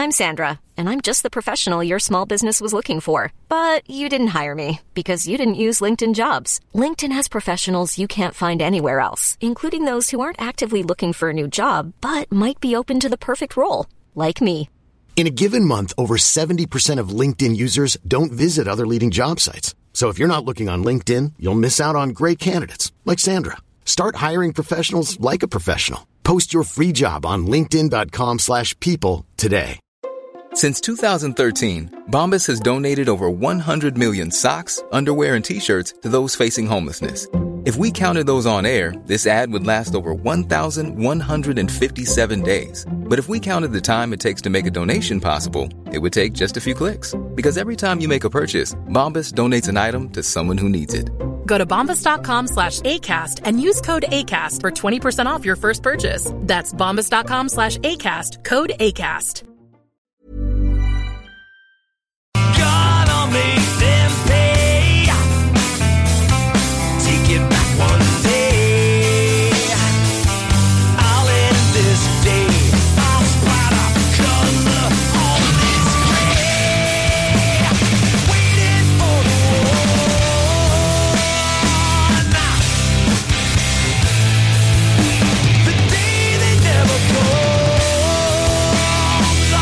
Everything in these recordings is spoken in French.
I'm Sandra, and I'm just the professional your small business was looking for. But you didn't hire me because you didn't use LinkedIn Jobs. LinkedIn has professionals you can't find anywhere else, including those who aren't actively looking for a new job, but might be open to the perfect role, like me. In a given month, over 70% of LinkedIn users don't visit other leading job sites. So if you're not looking on LinkedIn, you'll miss out on great candidates like Sandra. Start hiring professionals like a professional. Post your free job on linkedin.com/people today. Since 2013, Bombas has donated over 100 million socks, underwear, and T-shirts to those facing homelessness. If we counted those on air, this ad would last over 1,157 days. But if we counted the time it takes to make a donation possible, it would take just a few clicks. Because every time you make a purchase, Bombas donates an item to someone who needs it. Go to bombas.com/ACAST and use code ACAST for 20% off your first purchase. That's bombas.com/ACAST, code ACAST. Gonna make them pay. Take it back one day. I'll end this day. I'll splatter color on this gray. Waiting for the one. The day they never comes.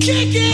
kick it.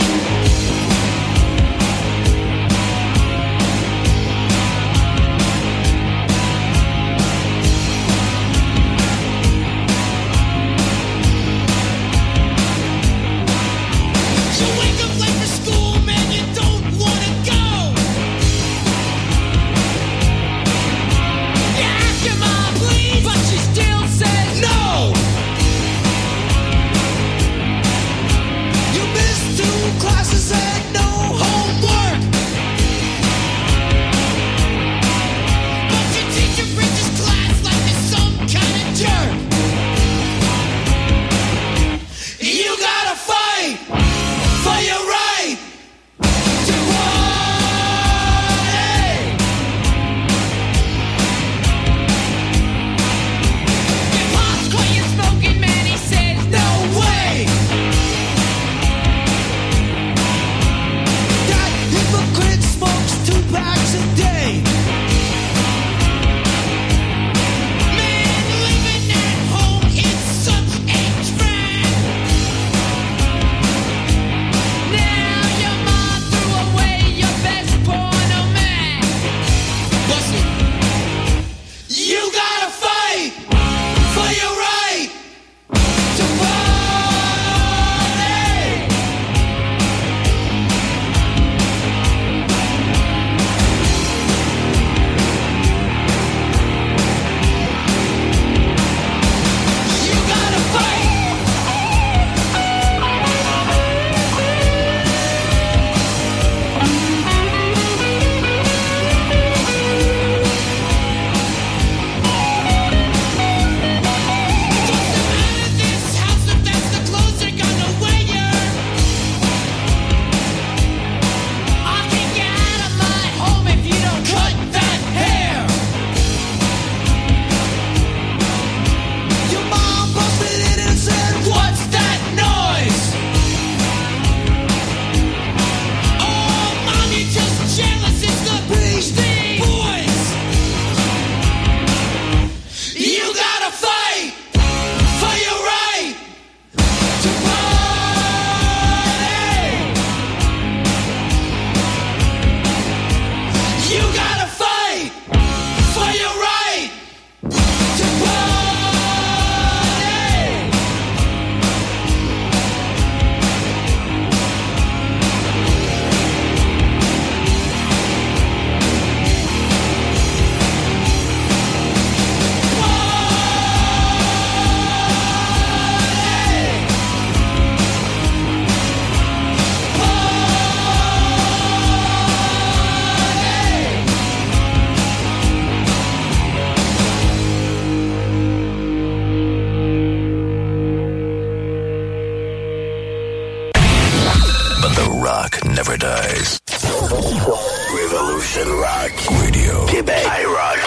Revolution Rock Radio. Québec. iRock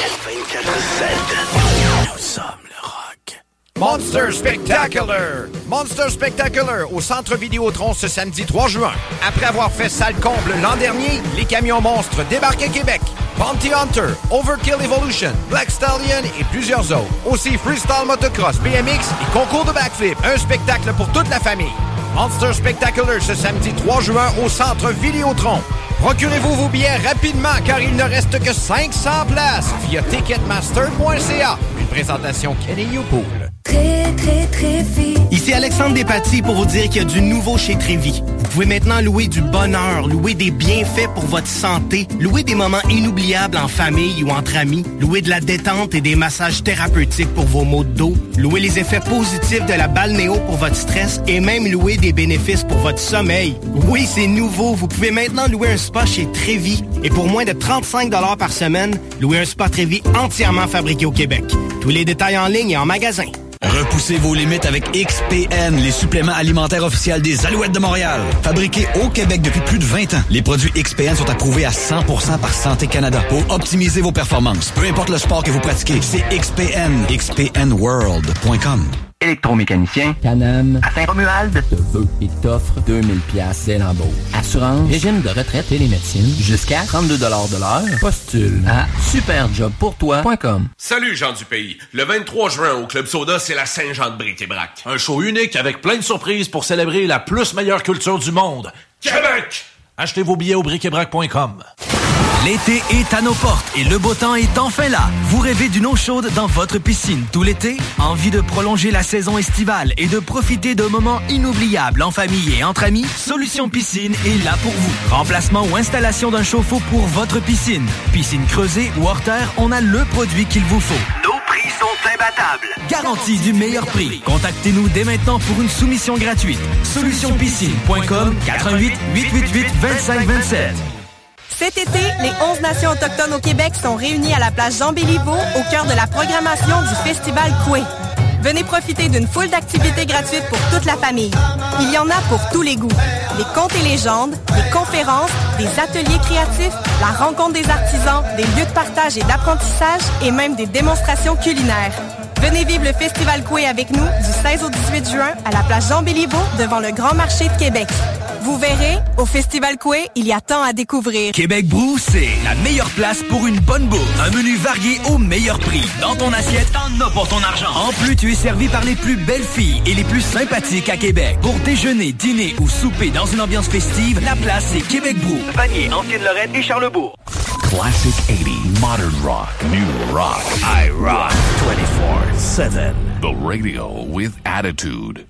24/7. Nous sommes le rock. Monster Spectacular! Monster Spectacular au Centre Vidéotron ce samedi 3 juin. Après avoir fait salle comble l'an dernier, les camions monstres débarquent à Québec. Bounty Hunter, Overkill Evolution, Black Stallion et plusieurs autres. Aussi Freestyle Motocross, BMX et concours de backflip. Un spectacle pour toute la famille. Monster Spectacular ce samedi 3 juin au Centre Vidéotron. Procurez-vous vos billets rapidement car il ne reste que 500 places via ticketmaster.ca. Une présentation Kenny Youpool. Très vite. Ici Alexandre Despatie pour vous dire qu'il y a du nouveau chez Trévis. Vous pouvez maintenant louer du bonheur, louer des bienfaits pour votre santé, louer des moments inoubliables en famille ou entre amis, louer de la détente et des massages thérapeutiques pour vos maux de dos, louer les effets positifs de la balnéo pour votre stress et même louer des bénéfices pour votre sommeil. Oui, c'est nouveau. Vous pouvez maintenant louer un spa chez Trévis et pour moins de 35 $ par semaine, louer un spa Trévis entièrement fabriqué au Québec. Tous les détails en ligne et en magasin. Repoussez vos limites avec XPN, les suppléments alimentaires officiels des Alouettes de Montréal. Fabriqués au Québec depuis plus de 20 ans, les produits XPN sont approuvés à 100% par Santé Canada pour optimiser vos performances. Peu importe le sport que vous pratiquez, c'est XPN. XPNWorld.com. électromécanicien, Can-Am, à Saint-Romuald, te veut et t'offre 2000$ dès l'embauche. Assurance, régime de retraite télémédecine, jusqu'à 32$ de l'heure. Postule à superjobpourtoi.com. Salut gens du pays. Le 23 juin au Club Soda, c'est la Saint-Jean de Bric-et-Brac. Un show unique avec plein de surprises pour célébrer la plus meilleure culture du monde. Québec! Achetez vos billets au bric-et-brac.com. L'été est à nos portes et le beau temps est enfin là. Vous rêvez d'une eau chaude dans votre piscine tout l'été? Envie de prolonger la saison estivale et de profiter de moments inoubliables en famille et entre amis? Solution Piscine est là pour vous. Remplacement ou installation d'un chauffe-eau pour votre piscine. Piscine creusée ou hors terre, on a le produit qu'il vous faut. Nos prix sont imbattables. Garantie du meilleur prix. Contactez-nous dès maintenant pour une soumission gratuite. Solutionpiscine.com 88 888 2527. Cet été, les 11 nations autochtones au Québec sont réunies à la place Jean-Béliveau au cœur de la programmation du Festival Coué. Venez profiter d'une foule d'activités gratuites pour toute la famille. Il y en a pour tous les goûts. Des contes et légendes, des conférences, des ateliers créatifs, la rencontre des artisans, des lieux de partage et d'apprentissage et même des démonstrations culinaires. Venez vivre le Festival Coué avec nous du 16 au 18 juin à la place Jean-Béliveau devant le Grand Marché de Québec. Vous verrez, au Festival Coué, il y a tant à découvrir. Québec Brou, c'est la meilleure place pour une bonne bouffe. Un menu varié au meilleur prix. Dans ton assiette, t'en as pour ton argent. En plus, tu es servi par les plus belles filles et les plus sympathiques à Québec. Pour déjeuner, dîner ou souper dans une ambiance festive, la place c'est Québec Brou. Vanier, Ancienne-Lorraine et Charlebourg. Classic 80, modern rock, new rock. I rock 24/7. The radio with attitude.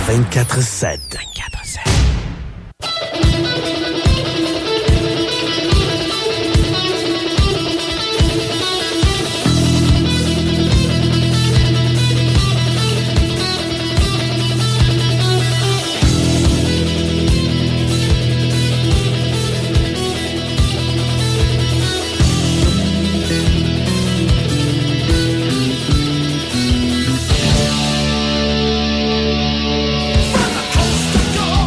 24/7. 24/7. From the coast to coast.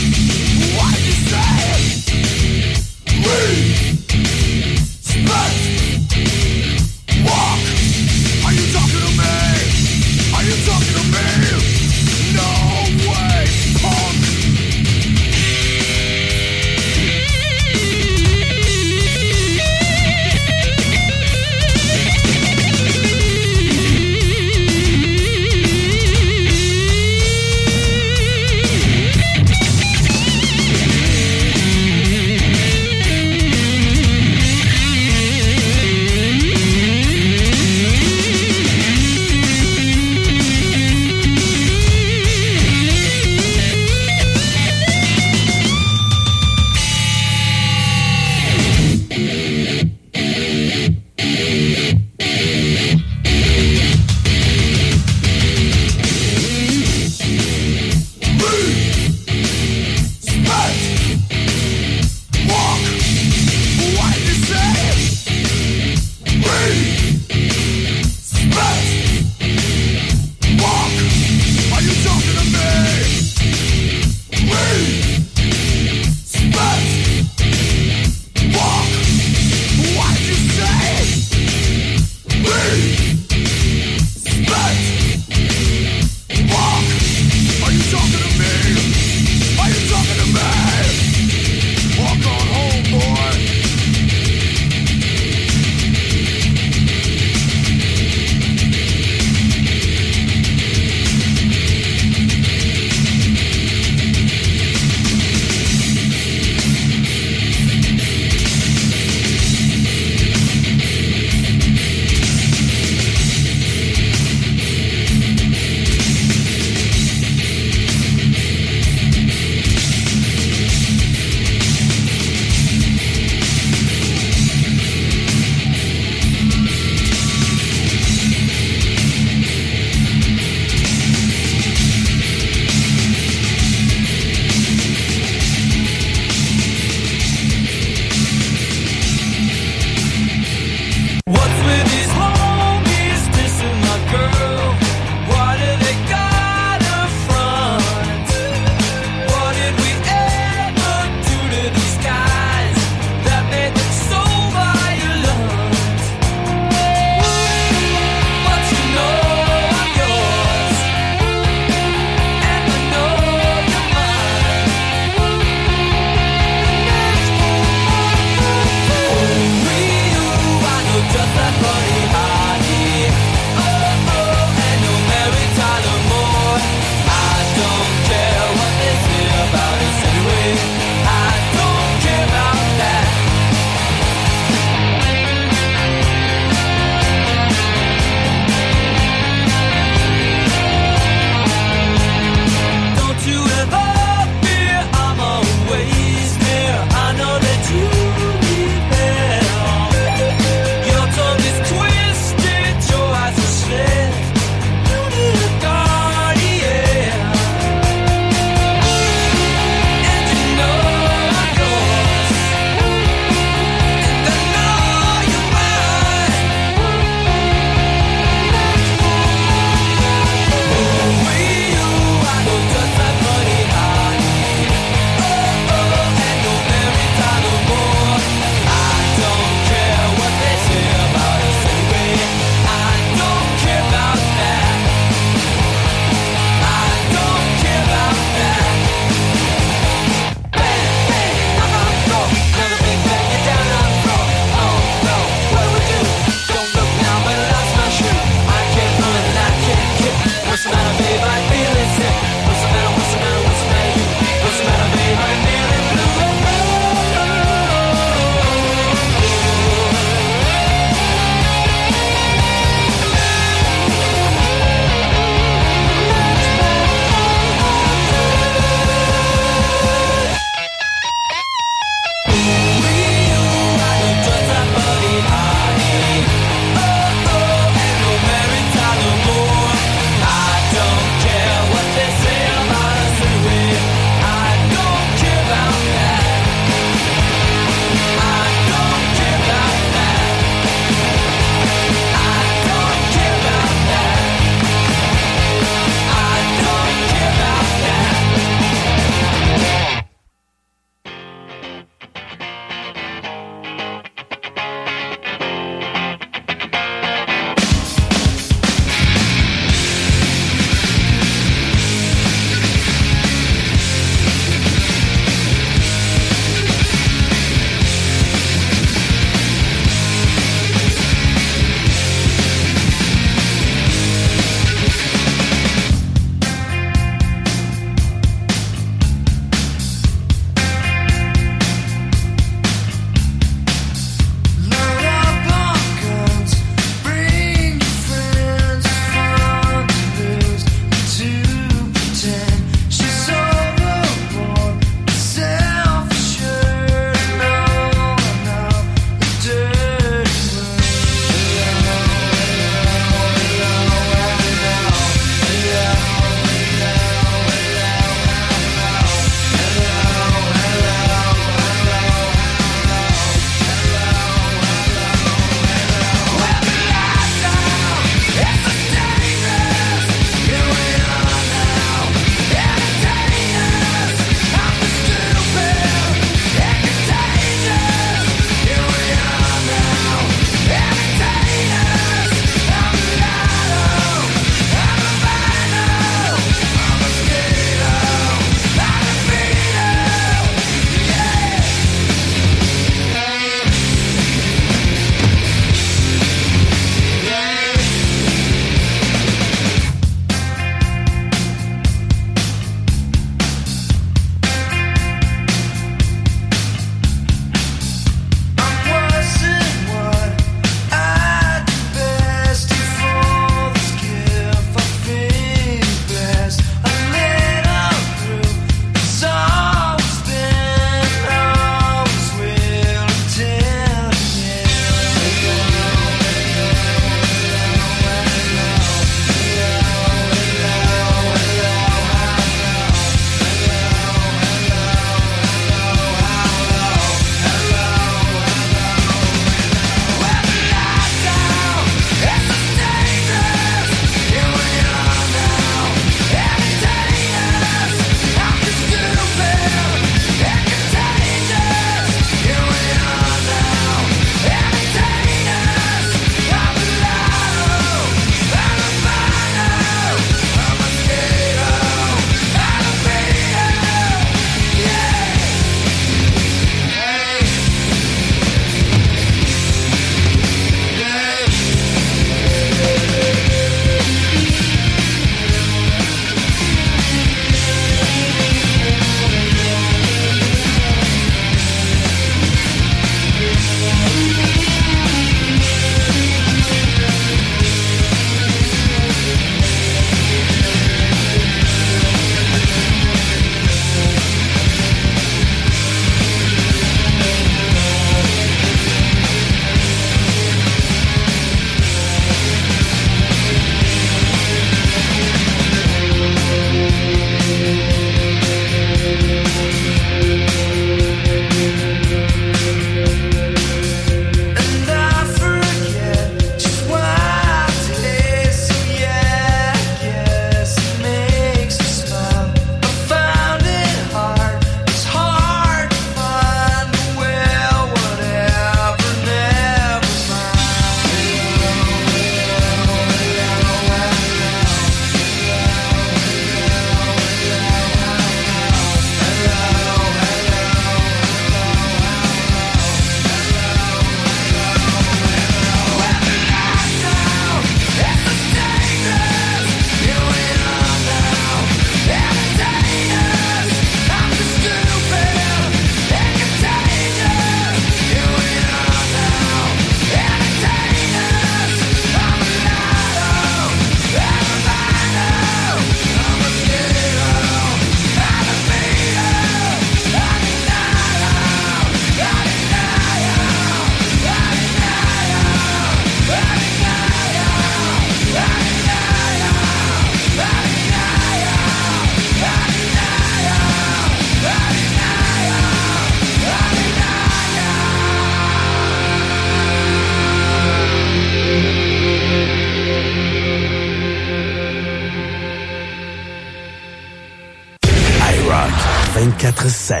24/7.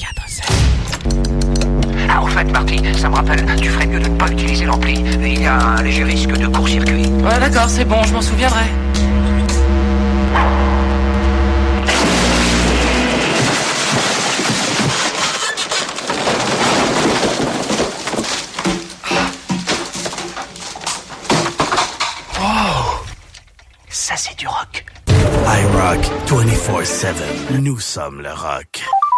Ah, au fait, Marty, ça me rappelle, tu ferais mieux de ne pas utiliser l'ampli. Il y a un léger risque de court-circuit. Ouais, d'accord, c'est bon, je m'en souviendrai. Ça, c'est du rock. iRock 24/7. Nous sommes le rock.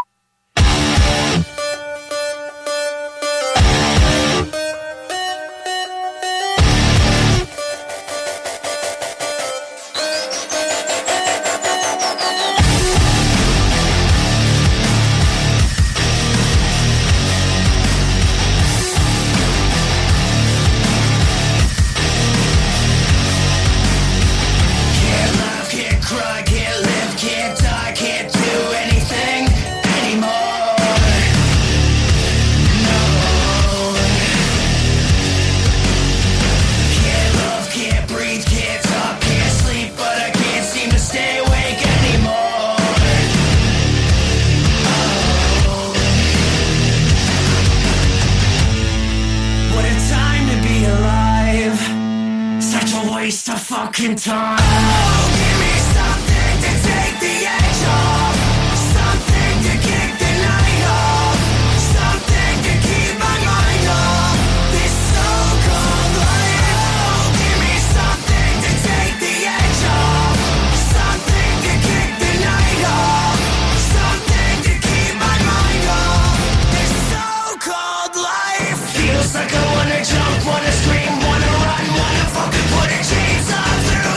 Fucking time. Oh, give me something to take the edge off, something to kick the night off, something to keep my mind off this so-called life. Oh, give me something to take the edge off, something to kick the night off, something to keep my mind off this so-called life. Feels like I wanna jump, wanna scream, wanna run, wanna fucking put a chains on.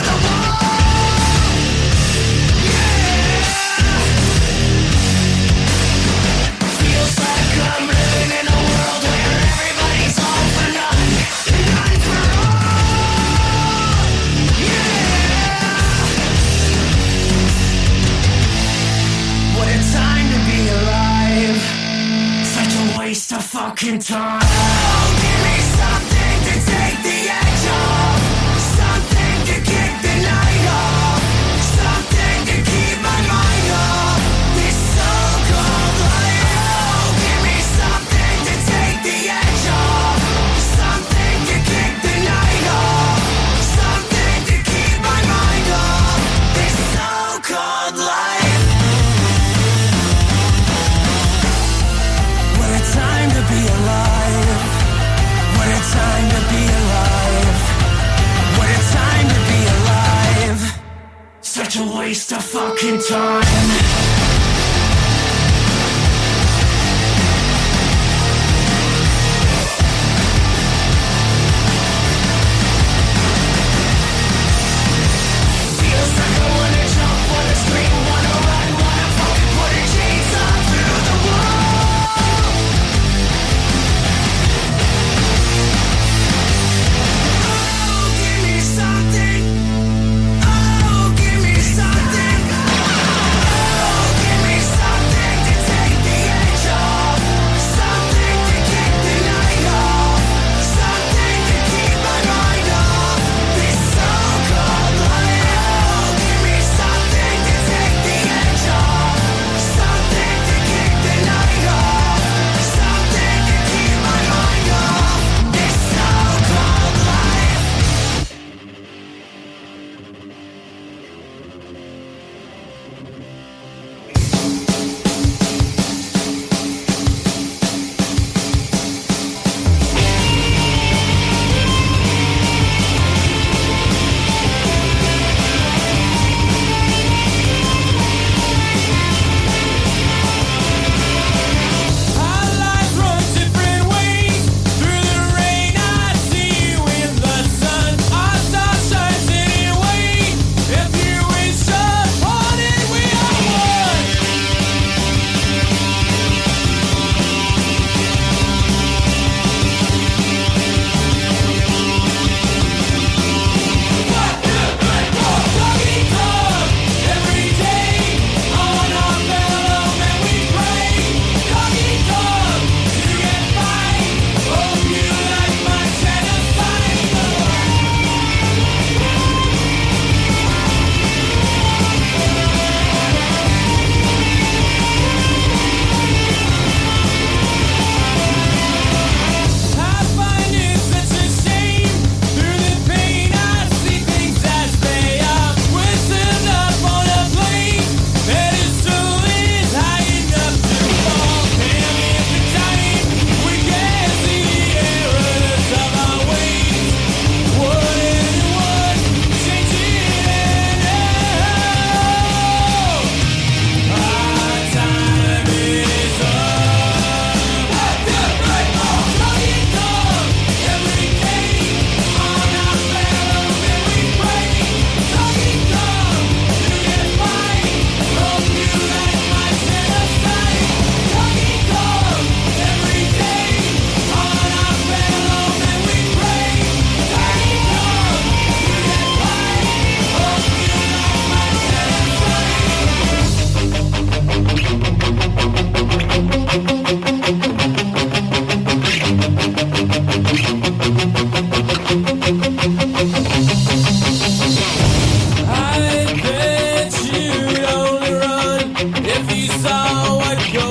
Waste of fucking time. Oh, give me something to take the edge off, something to kick the night off, something to keep my mind off this so-called life. Oh, give me something to take the edge off, something to kick the night off, something to keep my mind off this so-called life. Time to be alive. What a time to be alive. What a time to be alive. Such a waste of fucking time. Feels like I wanna jump, wanna scream, wanna run, wanna fucking put a chainsaw through the wall. Something. Oh, give me something. Oh,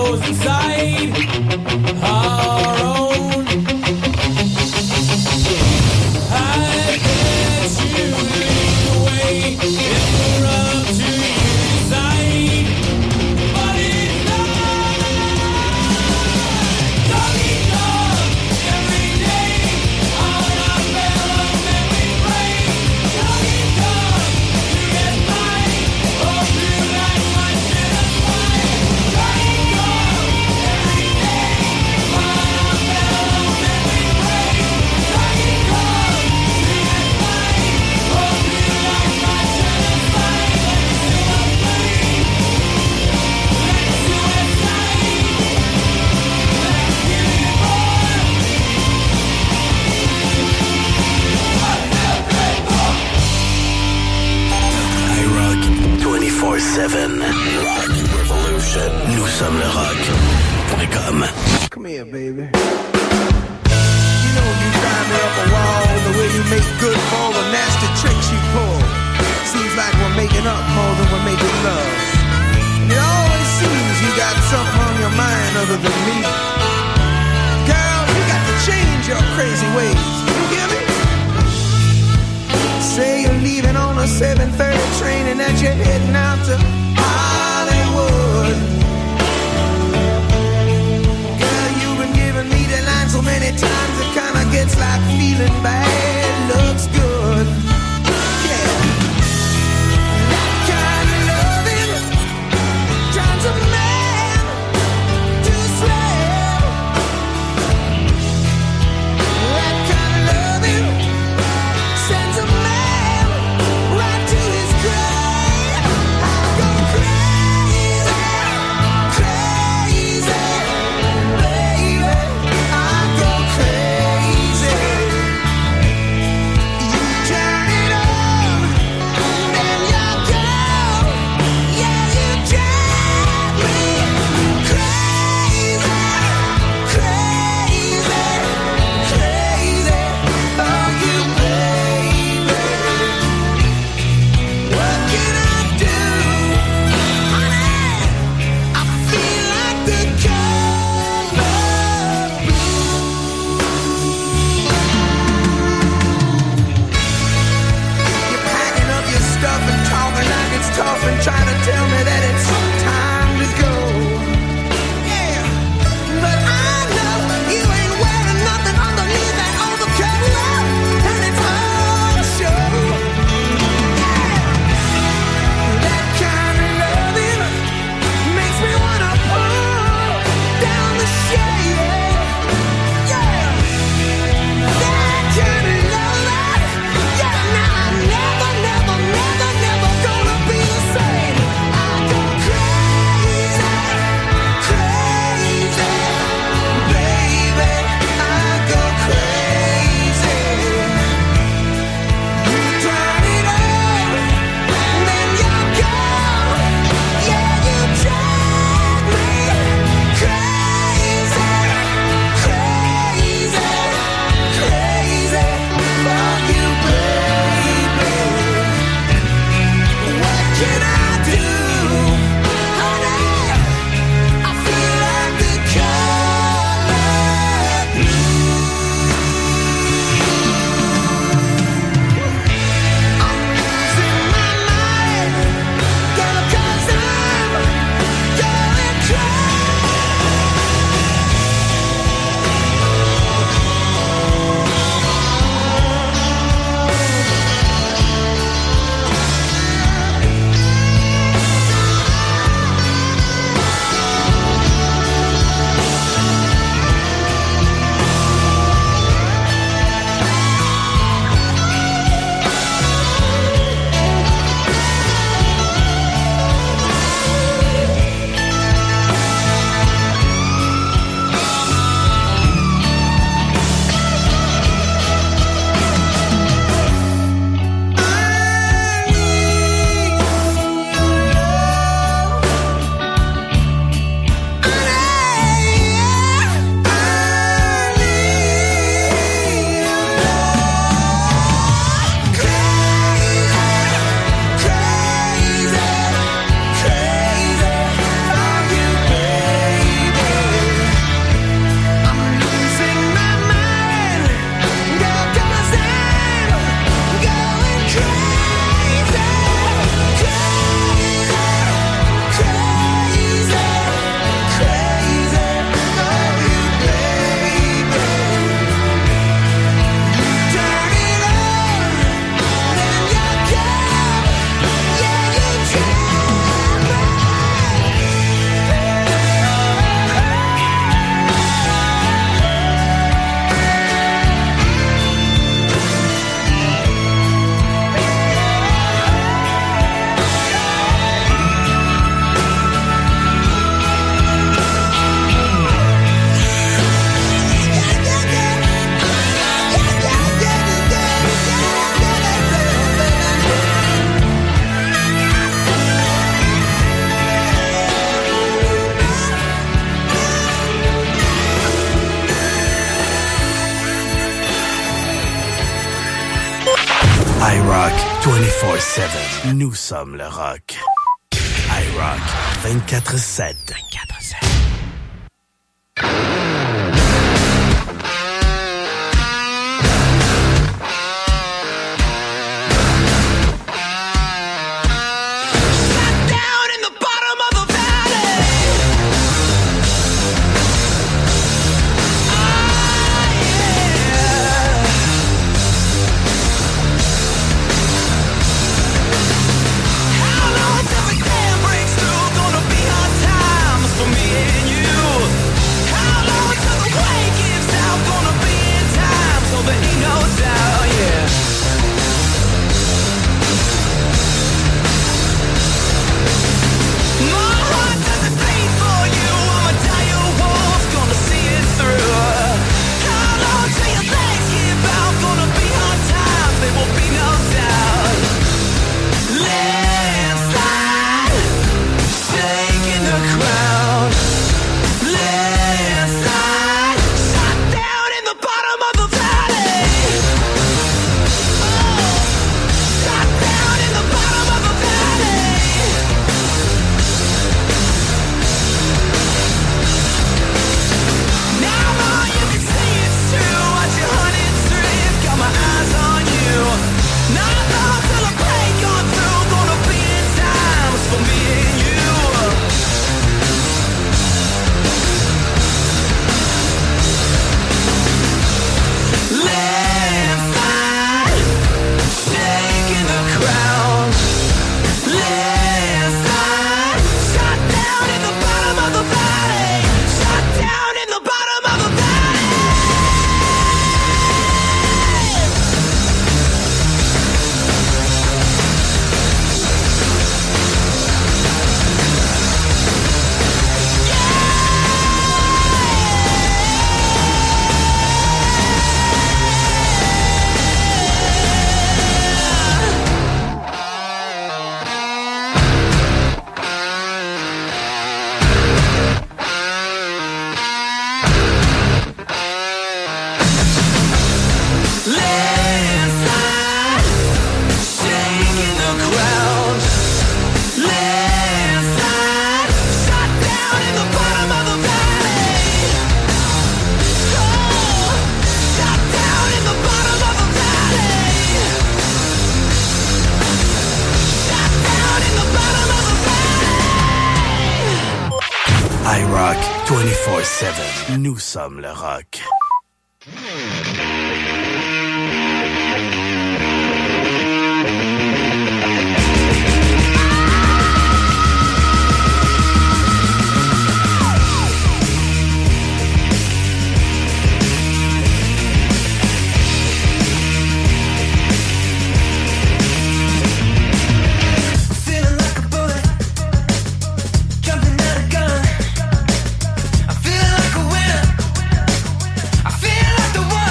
goes inside our own. I guess you lead the way if we're up to your side. But it's not. Doggy dog, every day on our fellow memory brain. Doggy dog, you get mine. Hope you like my shit and fine. Doggy dog, every day on our fellow memory brain. Doggy dog, you get mine. Hope you like my shit and fine. Let's do it, iRock 24/7. Rock Revolution. Nous sommes le rock.com. Come here, baby. You know you drive me up a wall the way you make good for all the nasty tricks you pull. Seems like we're making up more than we're making love. And it always seems you got something on your mind other than me. Girl, you got to change your crazy ways. You hear me? Say you're leaving on a 7:30 train and that you're heading out to Hollywood. Girl, you've been giving me the line so many times it kinda gets like feeling bad looks good. Yeah. That kind of loving drives a man iRock 24/7. Nous sommes le rock. iRock 24/7. 24/7. iRock 24/7. Nous sommes le rock. I feel like a winner. I feel like the one.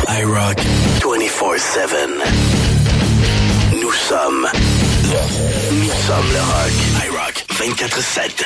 iRock 24/7. Nous sommes le rock. iRock 24/7.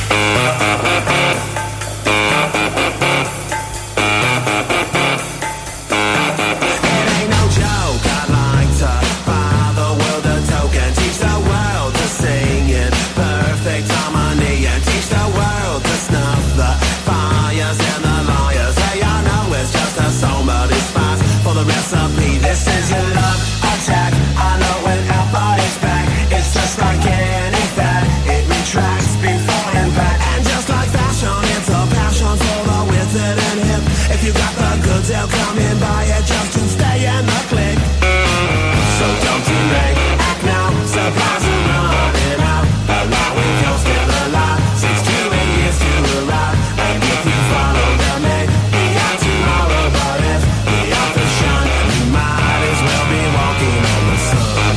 They'll come and buy it just to stay in the clique. So don't delay, act now, supplies are running out. Along with your still alive, 6 to 8 years to arrive. And if you follow them, may be out tomorrow. But if the authors shine, you might as well be walking on the sun.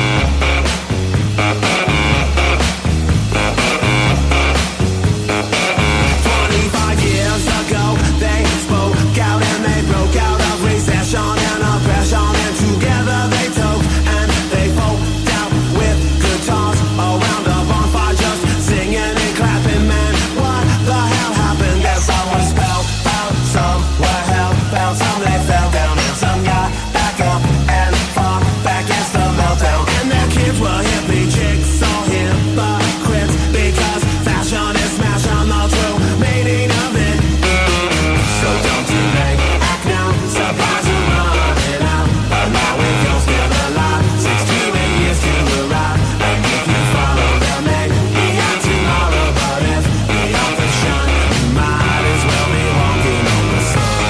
25 years ago, they spoke out and they broke out of recession and oppression, and together they took and they folk out with guitars around a bonfire, just singing and clapping. Man, what the hell happened? Guess some were spellbound, some were hellbound, some they fell down, and some got back up and fought back against the meltdown. And their kids were hippie chicks, all hypocrites, because fashion is smashing the true meaning of it. So don't delay, act now, supplies are running out. But now if you're still alive, 6 to 8 years to arrive. And if you follow them, may be out tomorrow. But if the authors shine, you might as well be walking on the sun.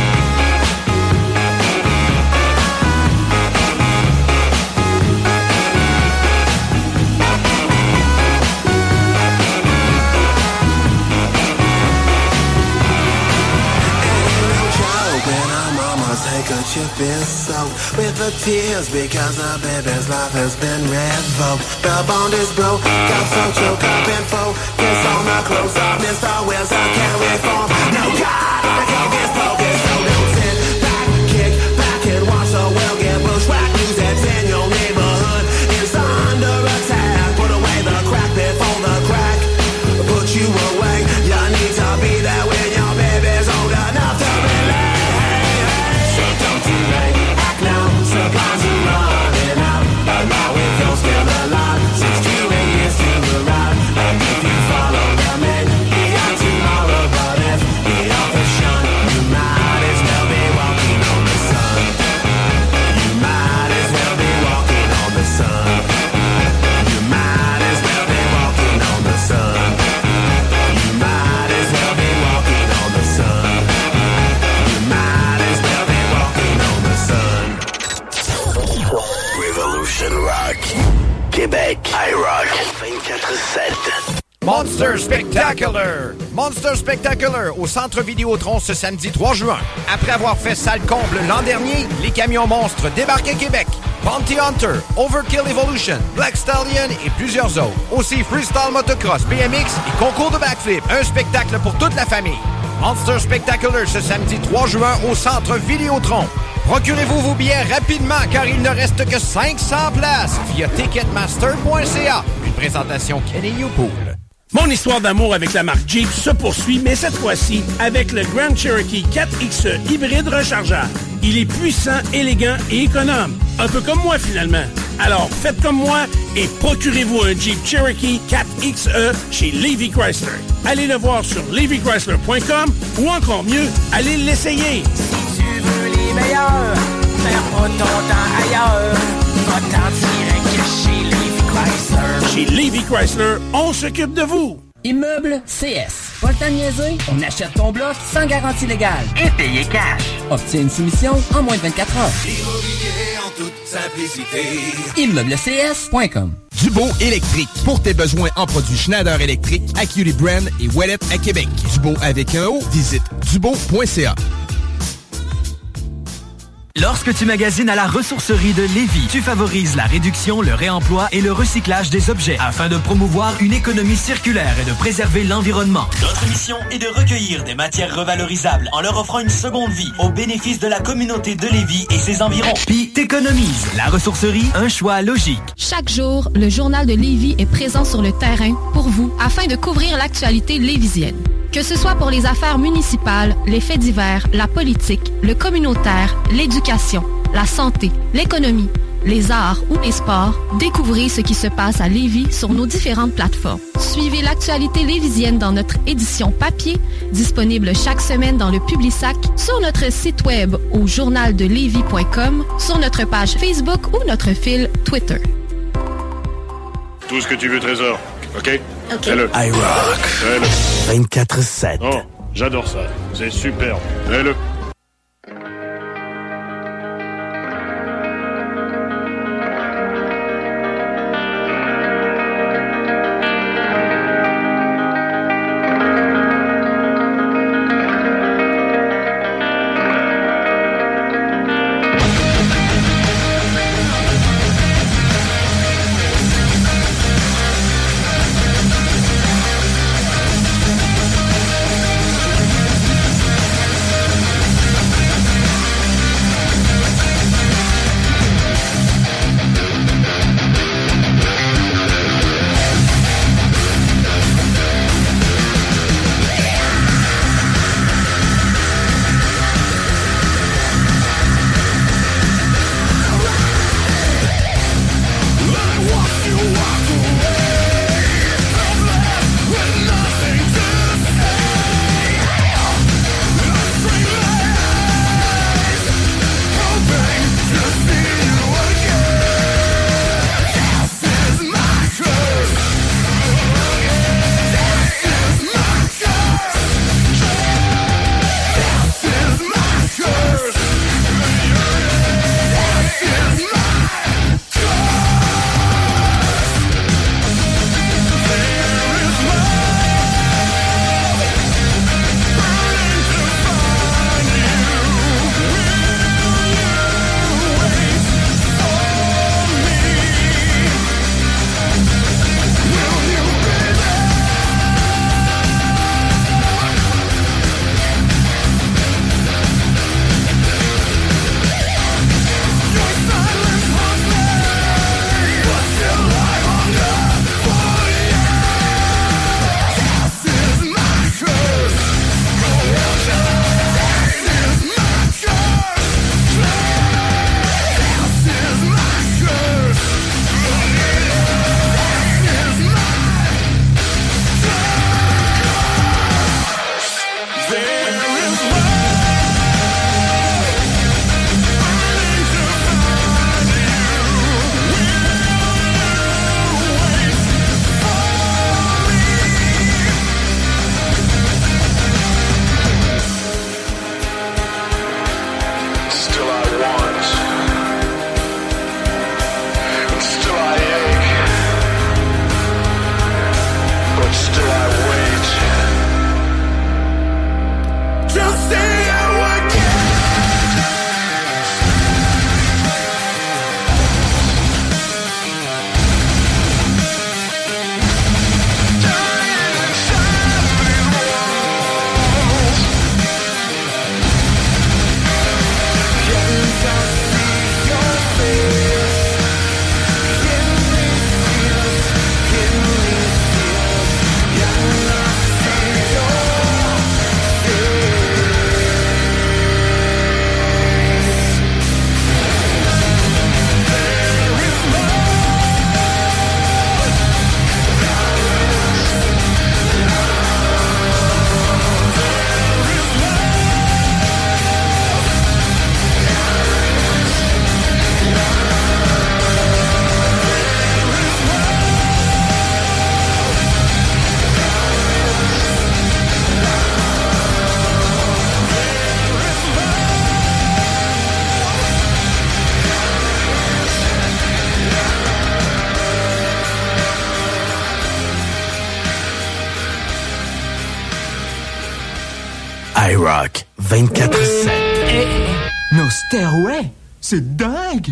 When our mama's handkerchief is soaked with the tears because the baby's life has been revoked. The bond is broke, got so choked up and focus on the close up. Mr. Wilson can't reform. No God, I can't get focused. So don't sit back, kick back and watch the world get bushwhacked. News that's in your neighborhood is under attack. Put away the crack before the crack put you away. You need to be there when your baby's old enough to relate. So don't delay, act now, supplies are running out. But now if you're still alive, 6 to 8 years to arrive. And if you follow them, may be out tomorrow. But if the authors shine, you might as well be walking on the sun. You might as well be walking on the sun. You might as well be walking on the sun. You might as well be walking on the sun. You might as well be walking on the sun. Revolution Rock. Québec. iRock. 24/7. Monster Spectacular! Monster Spectacular au Centre Vidéotron ce samedi 3 juin. Après avoir fait salle comble l'an dernier, les camions monstres débarquent à Québec. Bounty Hunter, Overkill Evolution, Black Stallion et plusieurs autres. Aussi Freestyle Motocross, BMX et concours de backflip. Un spectacle pour toute la famille. Monster Spectacular ce samedi 3 juin au Centre Vidéotron. Procurez-vous vos billets rapidement car il ne reste que 500 places via ticketmaster.ca. Une présentation Kenny Youpool. Mon histoire d'amour avec la marque Jeep se poursuit, mais cette fois-ci avec le Grand Cherokee 4XE hybride rechargeable. Il est puissant, élégant et économe. Un peu comme moi, finalement. Alors, faites comme moi et procurez-vous un Jeep Cherokee 4XE chez Levy Chrysler. Allez le voir sur levychrysler.com ou encore mieux, allez l'essayer. Si tu veux les meilleurs, perds pas ton temps ailleurs. Va-t'en direct chez Levy Chrysler. Chez Levy Chrysler, on s'occupe de vous. Immeuble CS. Pas le temps de niaiser? On achète ton bloc sans garantie légale. Et payer cash. Obtiens une soumission en moins de 24 heures. Immobilier en toute simplicité. ImmeubleCS.com. Dubo électrique. Pour tes besoins en produits Schneider électrique, Acuity Brand et Ouellet à Québec. Dubo avec un O, visite dubo.ca. Lorsque tu magasines à la ressourcerie de Lévis, tu favorises la réduction, le réemploi et le recyclage des objets afin de promouvoir une économie circulaire et de préserver l'environnement. Notre mission est de recueillir des matières revalorisables en leur offrant une seconde vie au bénéfice de la communauté de Lévis et ses environs. Puis t'économises. La ressourcerie, un choix logique. Chaque jour, le Journal de Lévis est présent sur le terrain pour vous afin de couvrir l'actualité lévisienne. Que ce soit pour les affaires municipales, les faits divers, la politique, le communautaire, l'éducation, la santé, l'économie, les arts ou les sports, découvrez ce qui se passe à Lévis sur nos différentes plateformes. Suivez l'actualité lévisienne dans notre édition papier, disponible chaque semaine dans le Publisac, sur notre site web au journaldelevis.com, sur notre page Facebook ou notre fil Twitter. Tout ce que tu veux, Trésor. OK? OK. Fais-le. iRock. Fais-le. 24/7. Oh, j'adore ça. C'est superbe. Fais-le. iRock 24/7. Hey, Nos Stairway, c'est dingue!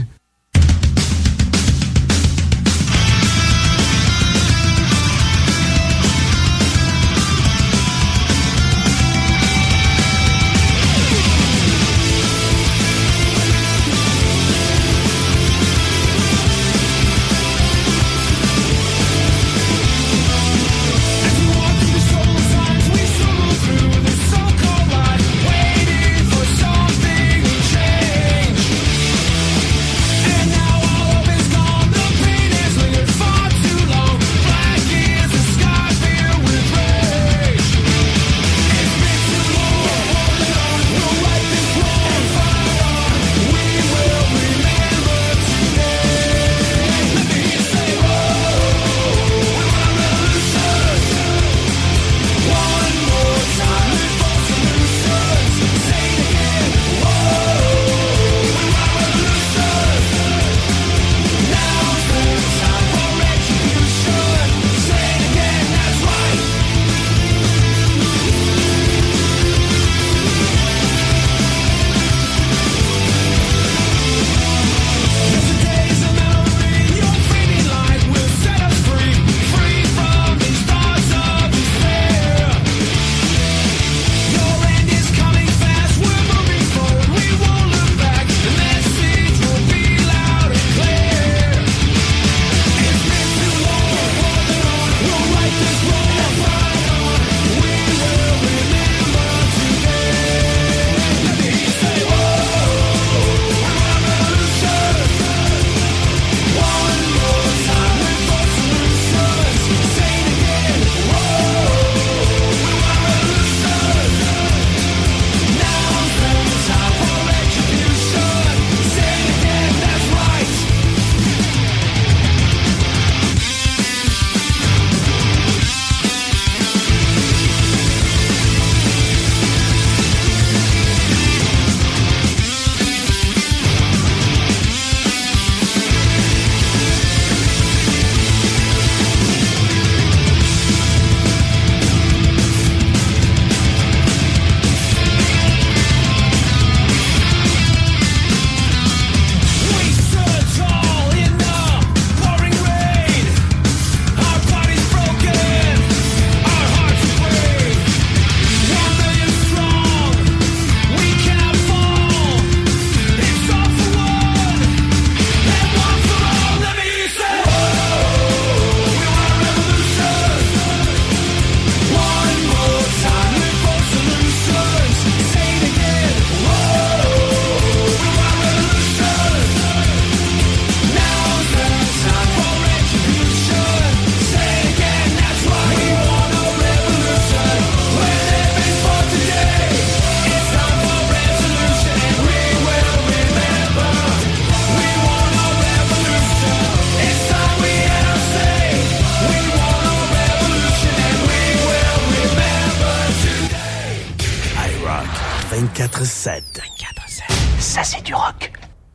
Ça, c'est du rock.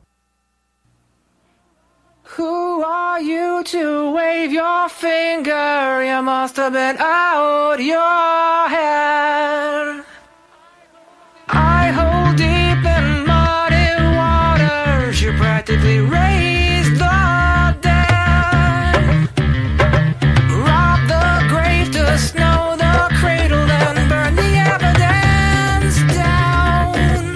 Who are you to wave your finger? You must have been out your head. I hold deep in muddy waters. You practically raised the dead. Rob the grave to snow the cradle, then burn the evidence down.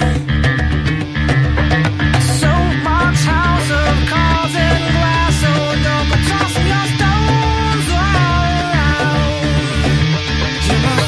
Soapbox house of cards and glass, so don't go tossing your stones around. You must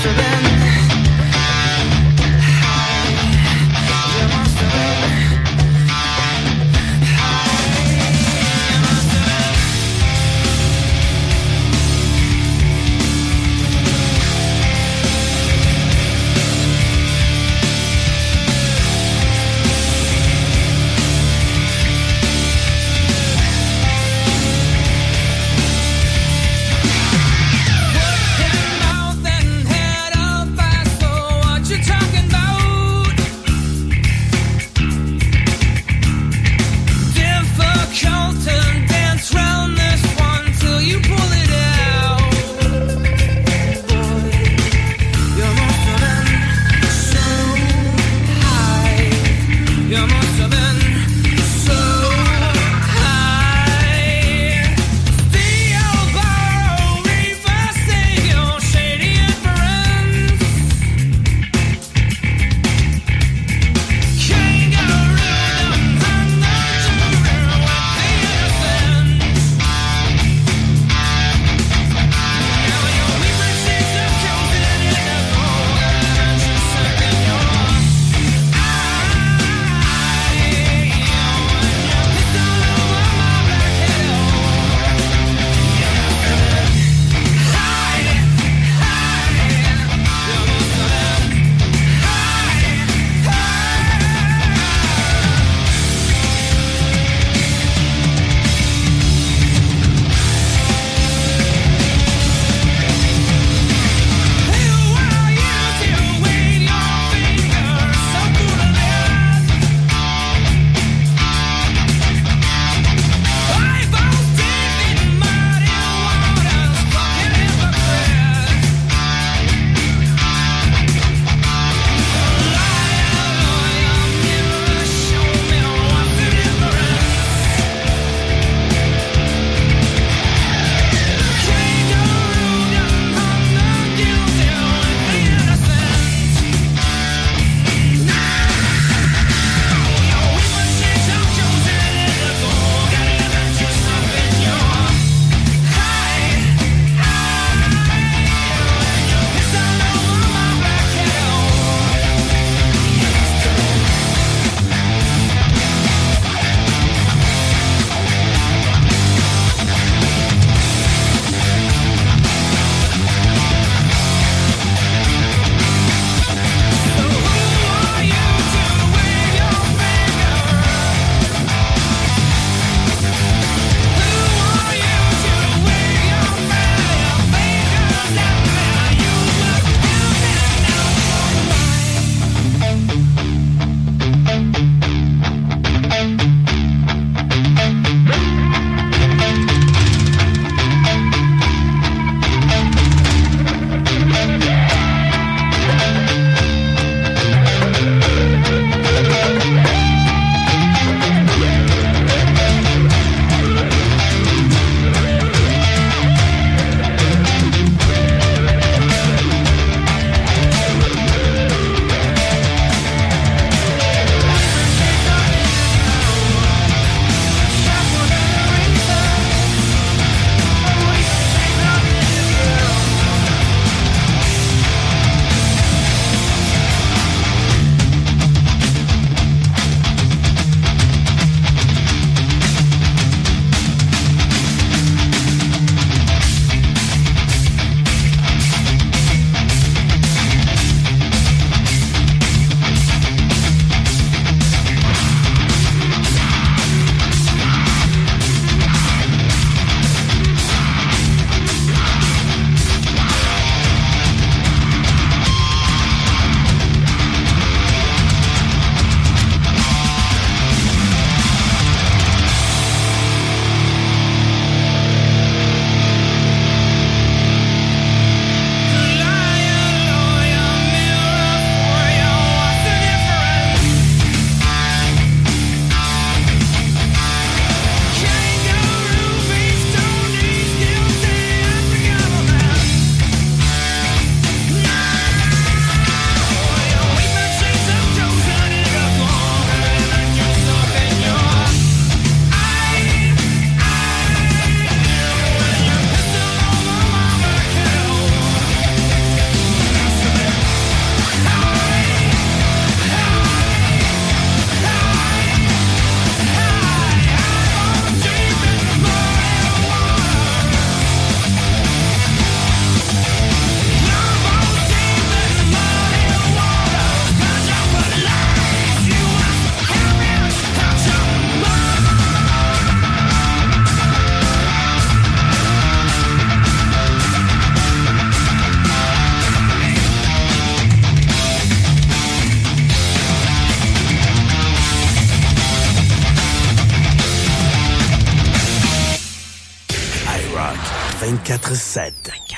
24/7.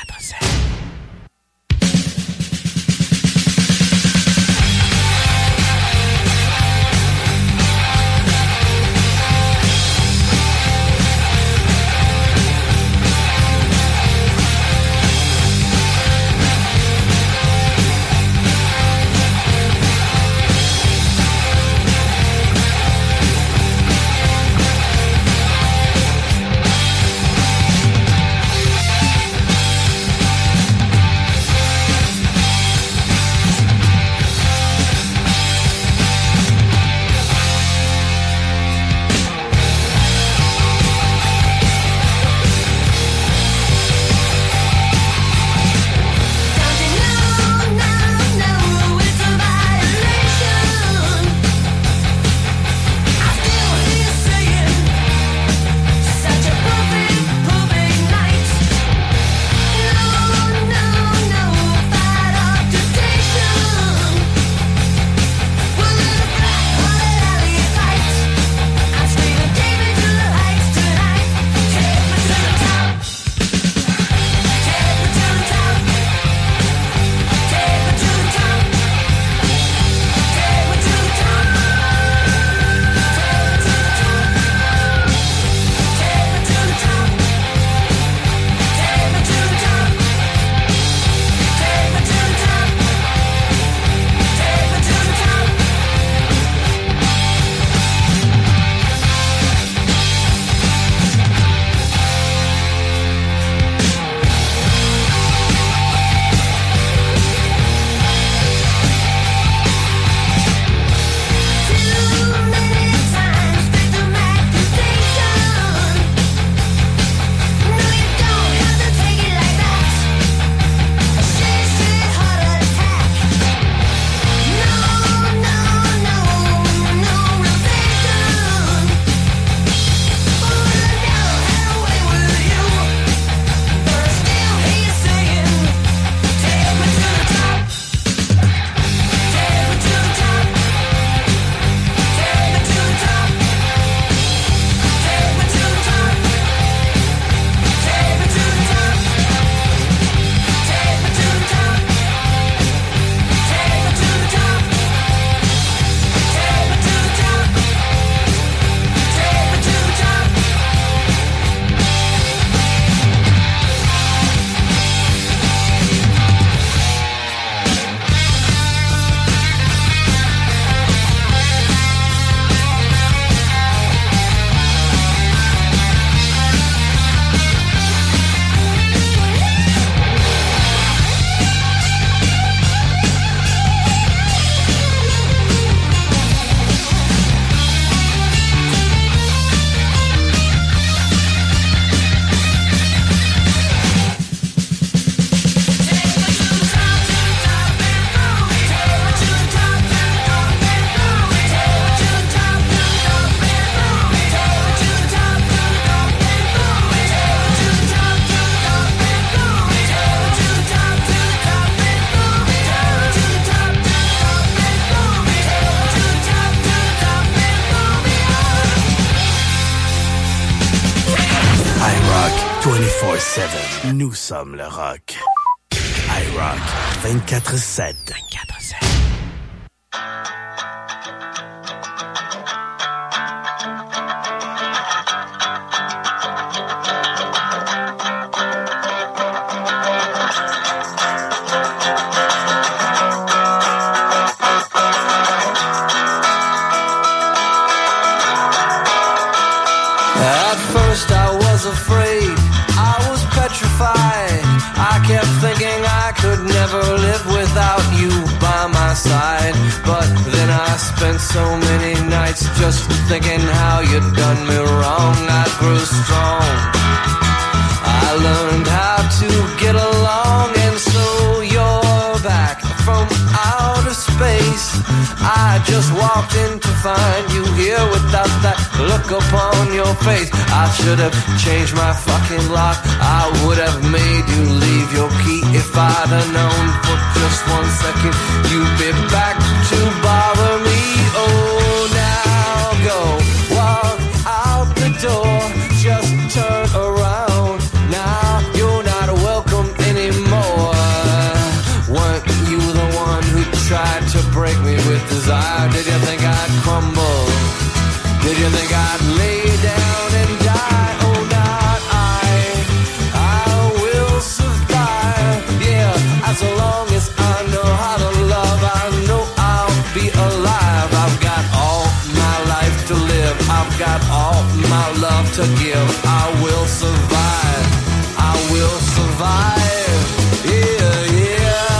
Nous sommes le rock. iRock 24/7. 24/7. At first I was afraid, I was petrified. I kept thinking I could never live without you by my side. But then I spent so many nights just thinking how you'd done me wrong. I grew strong, I learned how to get along, and so you're back from outer space. I just walked in to find you here without that look upon your face. I should have changed my fucking lock. I would have made you leave your key if I'd have known for just 1 second you'd be back to bother me. Oh, now go walk out the door, just turn around. Now you're the one who tried to break me with desire? Did you think I'd crumble? Did you think I'd lay down and die? Oh, not I will survive. Yeah, as long as I know how to love, I know I'll be alive. I've got all my life to live. I've got all my love to give. I will survive. I will survive. Yeah, yeah.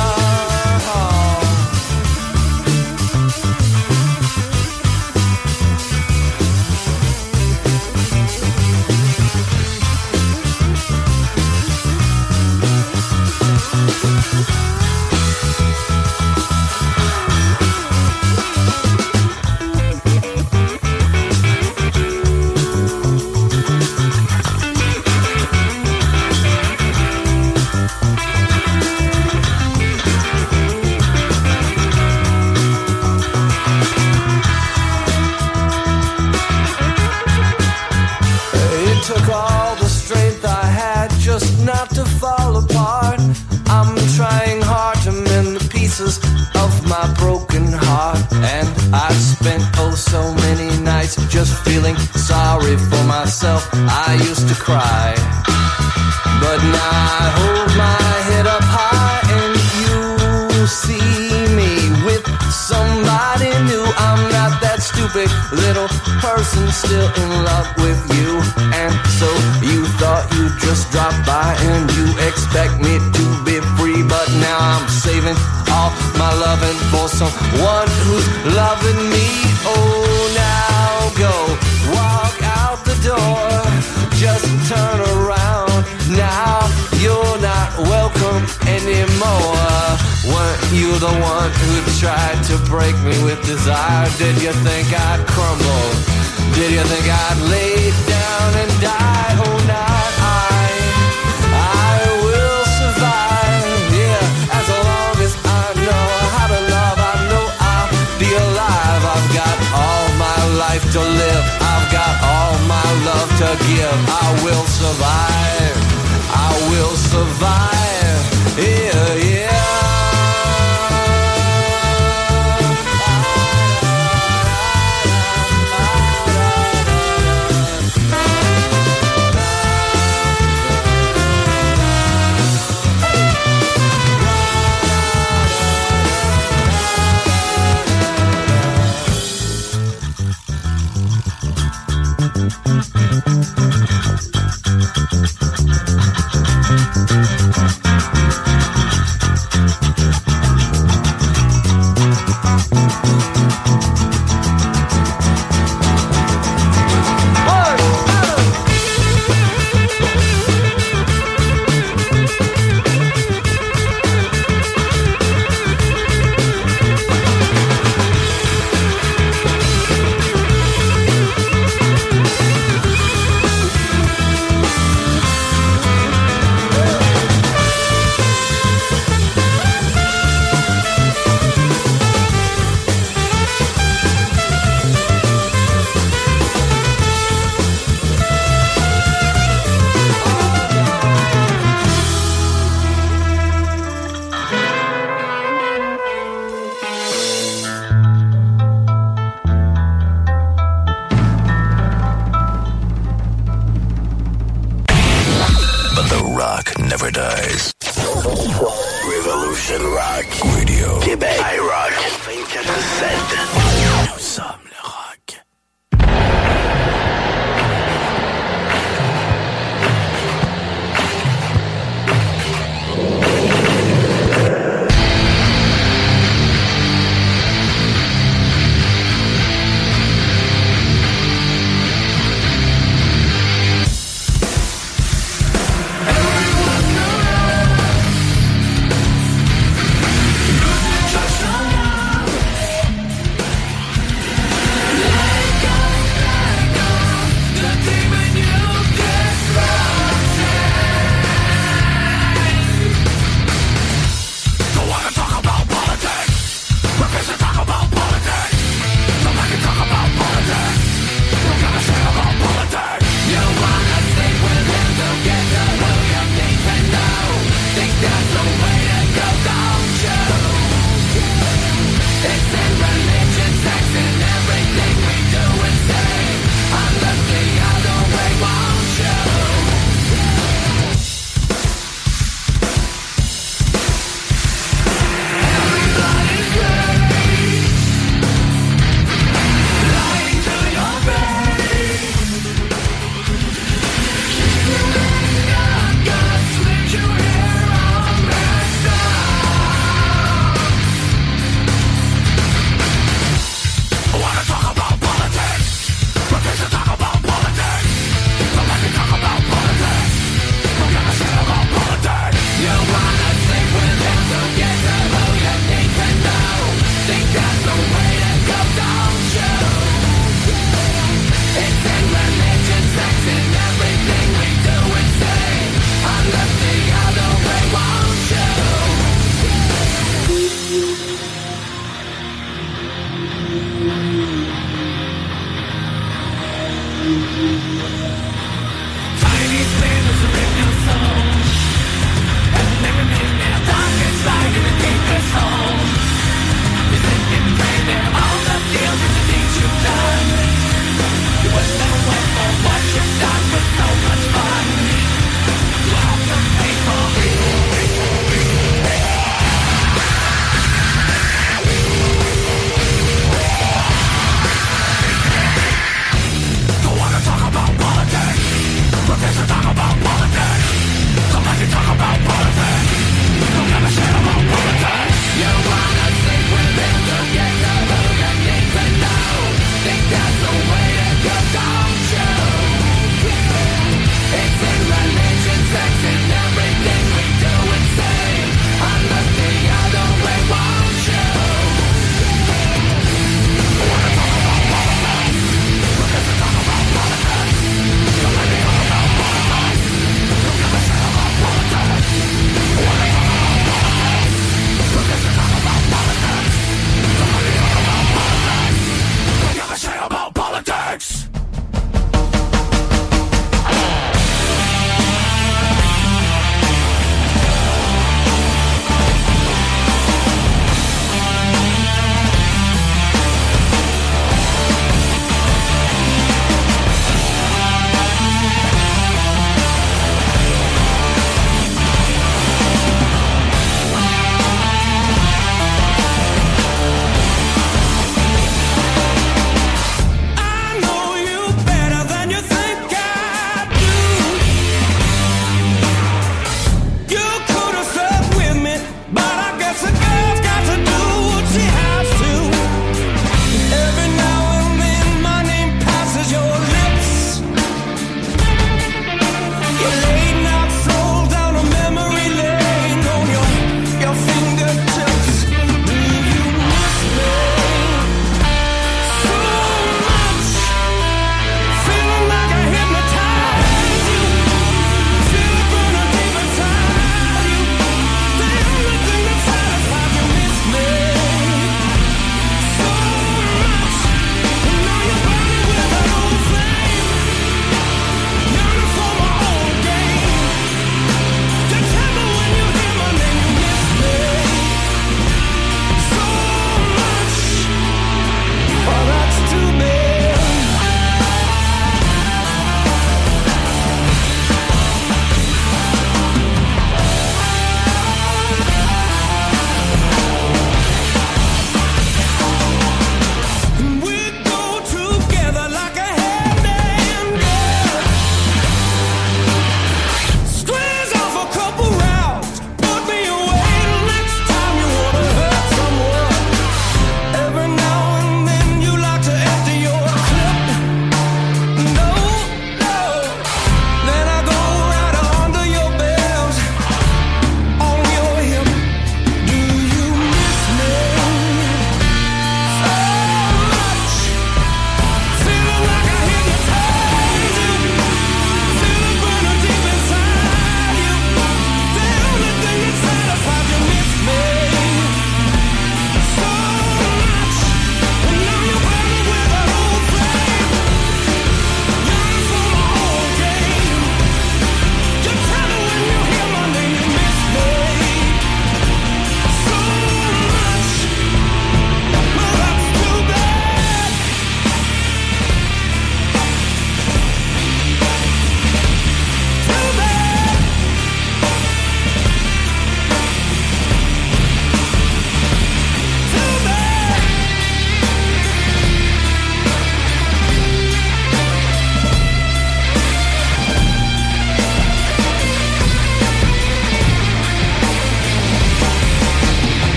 Took all the strength I had just not to fall apart. I'm trying hard to mend the pieces of my broken heart. And I've spent oh so many nights just feeling sorry for myself. I used to cry, but now I hold my head up high and you see me with somebody new. I'm not that stupid little person still in love with you. And so you thought you'd just drop by and you expect me to be free. But now I'm saving all my loving for someone who's loving me. Oh, now go walk out the door, just turn around. Now you're not welcome anymore. Weren't you the one who tried to break me with desire? Did you think I'd crumble? Did you think I'd lay down and die? Oh, not I will survive. Yeah, as long as I know how to love, I know I'll be alive. I've got all my life to live. I've got all my love to give. I will survive. I will survive. Yeah, yeah.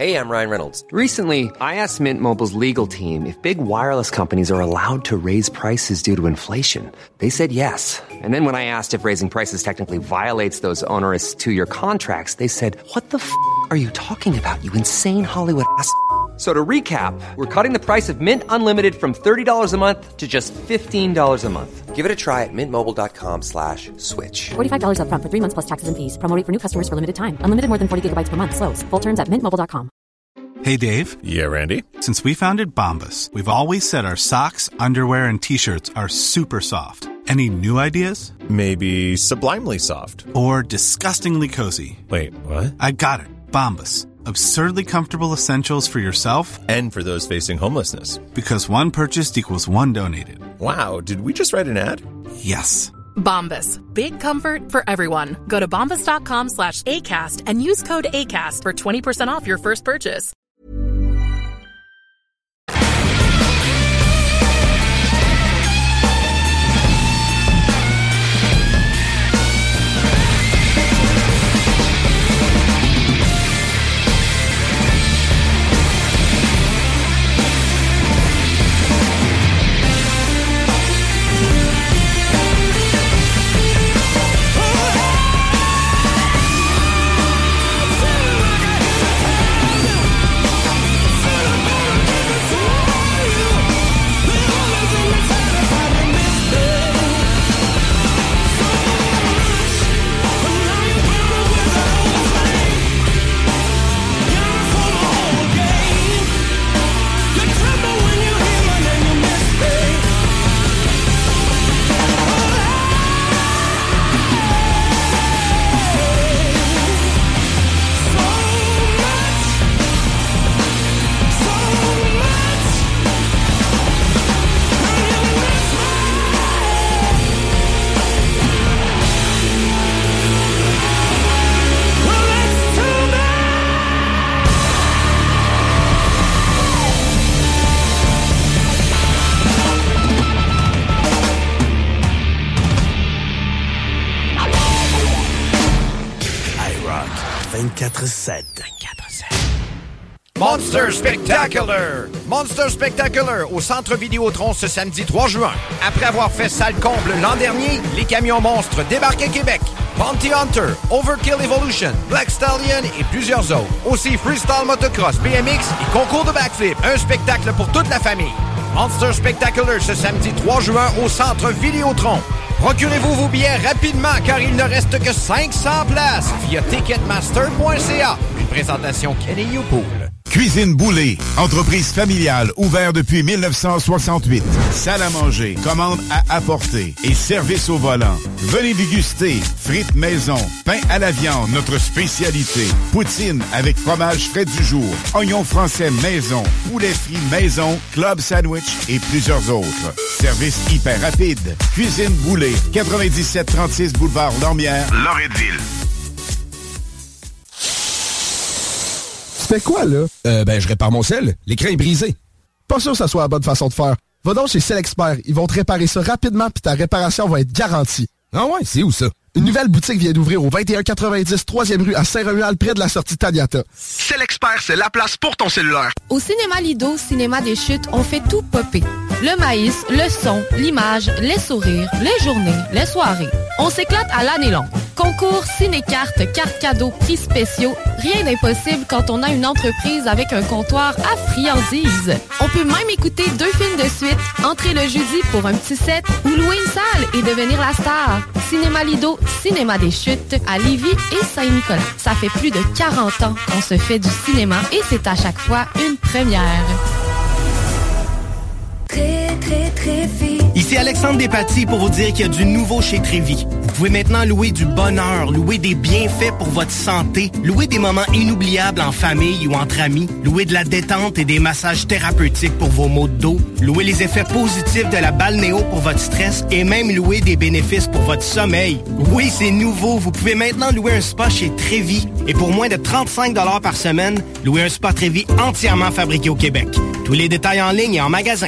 Hey, I'm Ryan Reynolds. Recently, I asked Mint Mobile's legal team if big wireless companies are allowed to raise prices due to inflation. They said yes. And then when I asked if raising prices technically violates those onerous two-year contracts, they said, "What the f*** are you talking about, you insane Hollywood ass?" So to recap, we're cutting the price of Mint Unlimited from $30 a month to just $15 a month. Give it a try at mintmobile.com/switch. $45 up front for 3 months plus taxes and fees. Promo rate for new customers for limited time. Unlimited more than 40 gigabytes per month. Slows full terms at mintmobile.com. Hey, Dave. Yeah, Randy? Since we founded Bombas, we've always said our socks, underwear, and T-shirts are super soft. Any new ideas? Maybe sublimely soft. Or disgustingly cozy. Wait, what? I got it. Bombas. Absurdly comfortable essentials for yourself and for those facing homelessness. Because one purchased equals one donated. Wow, did we just write an ad? Yes. Bombas. Big comfort for everyone. Go to bombas.com/ACAST and use code ACAST for 20% off your first purchase. Monster Spectacular! Monster Spectacular au Centre Vidéotron ce samedi 3 juin. Après avoir fait salle comble l'an dernier, les camions monstres débarquent à Québec. Bounty Hunter, Overkill Evolution, Black Stallion et plusieurs autres. Aussi Freestyle Motocross, BMX et concours de backflip. Un spectacle pour toute la famille. Monster Spectacular ce samedi 3 juin au Centre Vidéotron. Procurez-vous vos billets rapidement car il ne reste que 500 places via ticketmaster.ca. Une présentation Kenny Youpool. Cuisine Boulée, entreprise familiale ouverte depuis 1968. Salle à manger, commande à apporter et service au volant. Venez déguster frites maison, pain à la viande, notre spécialité. Poutine avec fromage frais du jour, oignons français maison, poulet frit maison, club sandwich et plusieurs autres. Service hyper rapide. Cuisine Boulée, 9736 boulevard Lormière, Loretteville. Tu fais quoi, là? Je répare mon sel. L'écran est brisé. Pas sûr que ça soit la bonne façon de faire. Va donc chez Selexpert. Ils vont te réparer ça rapidement puis ta réparation va être garantie. Ah ouais? C'est où, ça? Une nouvelle boutique vient d'ouvrir au 2190 3e rue à Saint-Romuald, près de la sortie Taniata. Selexpert, c'est la place pour ton cellulaire. Au Cinéma Lido, Cinéma des Chutes, on fait tout popper. Le maïs, le son, l'image, les sourires, les journées, les soirées. On s'éclate à l'année longue. Concours, ciné-cartes, cartes cadeaux, prix spéciaux, rien d'impossible quand on a une entreprise avec un comptoir à friandises. On peut même écouter 2 films de suite, entrer le jeudi pour un petit set ou louer une salle et devenir la star. Cinéma Lido, Cinéma des Chutes, à Lévis et Saint-Nicolas. Ça fait plus de 40 ans qu'on se fait du cinéma et c'est à chaque fois une première. Ici Alexandre Despatie pour vous dire qu'il y a du nouveau chez Trévi. Vous pouvez maintenant louer du bonheur, louer des bienfaits pour votre santé, louer des moments inoubliables en famille ou entre amis, louer de la détente et des massages thérapeutiques pour vos maux de dos, louer les effets positifs de la balnéo pour votre stress et même louer des bénéfices pour votre sommeil. Oui, c'est nouveau. Vous pouvez maintenant louer un spa chez Trévi. Et pour moins de 35 $ par semaine, louer un spa Trévi entièrement fabriqué au Québec. Tous les détails en ligne et en magasin.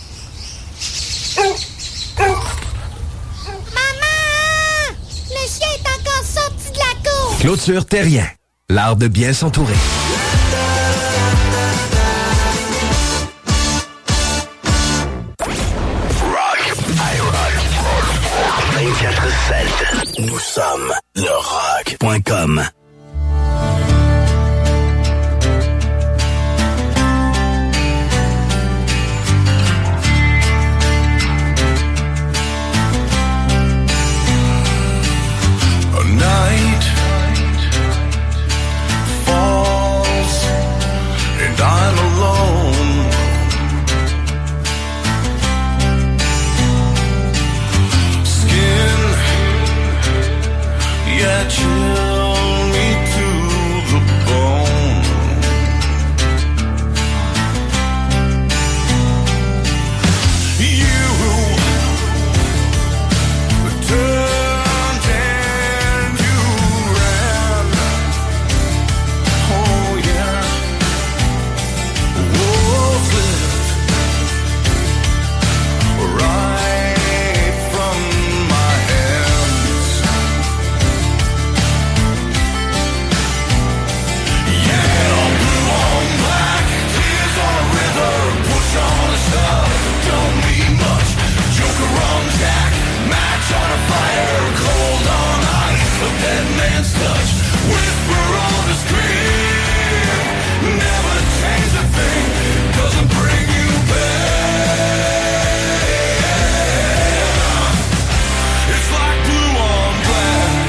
Maman! Le chien est encore sorti de la cour! Clôture Terrien, l'art de bien s'entourer. sommes le rock.com. Night falls and I'm alone. Skin, yeah, chill me to the bone. You turned and you ran. Oh yeah. Wolves lift right from my hands. Yeah, blue on black, tears on a river, push on a star, don't mean much. Joker on Jack, match on a fire, cold on ice, a dead man's touch. Whisper on the screen, never change a thing, doesn't bring you back. It's like blue on black.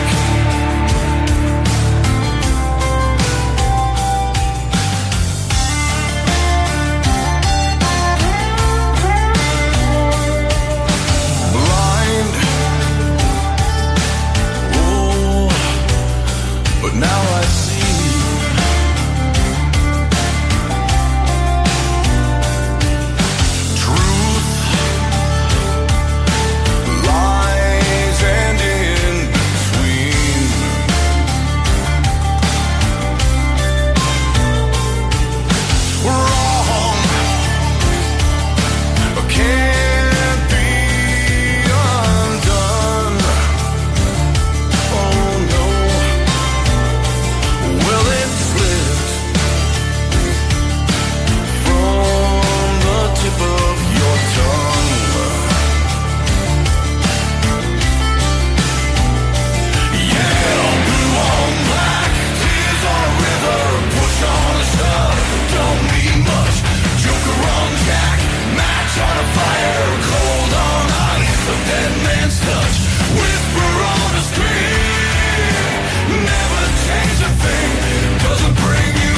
Blind, oh, but now I see. Truth lies and in between. Wrong can't be undone. Oh no. Well, it slipped from the tip of your tongue. Yeah, blue on black, tears on a river, push on a star, don't mean much. Joker on Jack, match on a fire, cold on ice, a dead man's touch. Whisper on the screen, never change a thing, doesn't bring you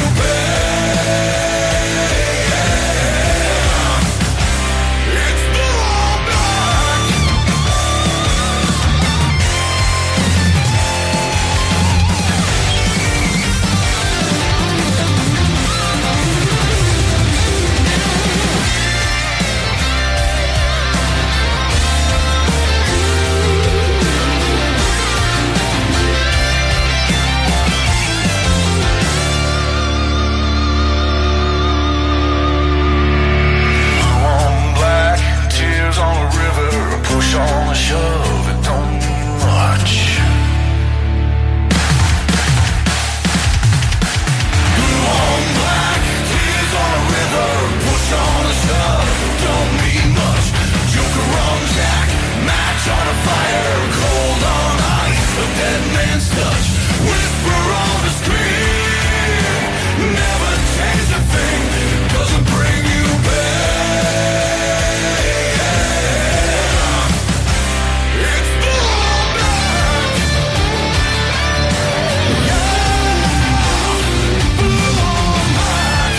back. It's blue on black. Blue on black, tears on a river, push on a shove, it don't mean much. Blue on black, tears on a river, push on a shove, don't mean much. Joker on Jack, match on a fire, cold on ice, a dead man's touch. Whisper on the screen, never change a thing, doesn't bring you back. It's blue on black. Yeah, blue on black.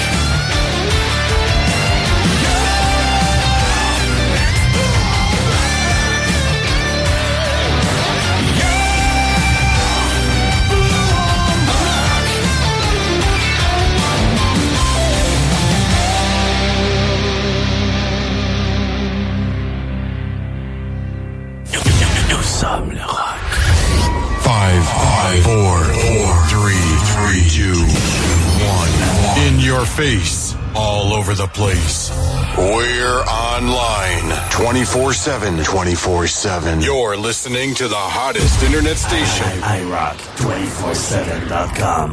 Nous sommes le rock. 5, 4, 3, 2, 1. In your face, all over the place. We're online 24/7. 24/7. You're listening to the hottest internet station. iRock247.com.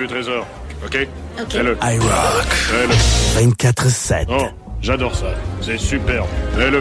veux, Trésor. OK? OK. Fais-le. iRock. Fais-le. 24/7. Oh, j'adore ça. C'est superbe. Fais-le.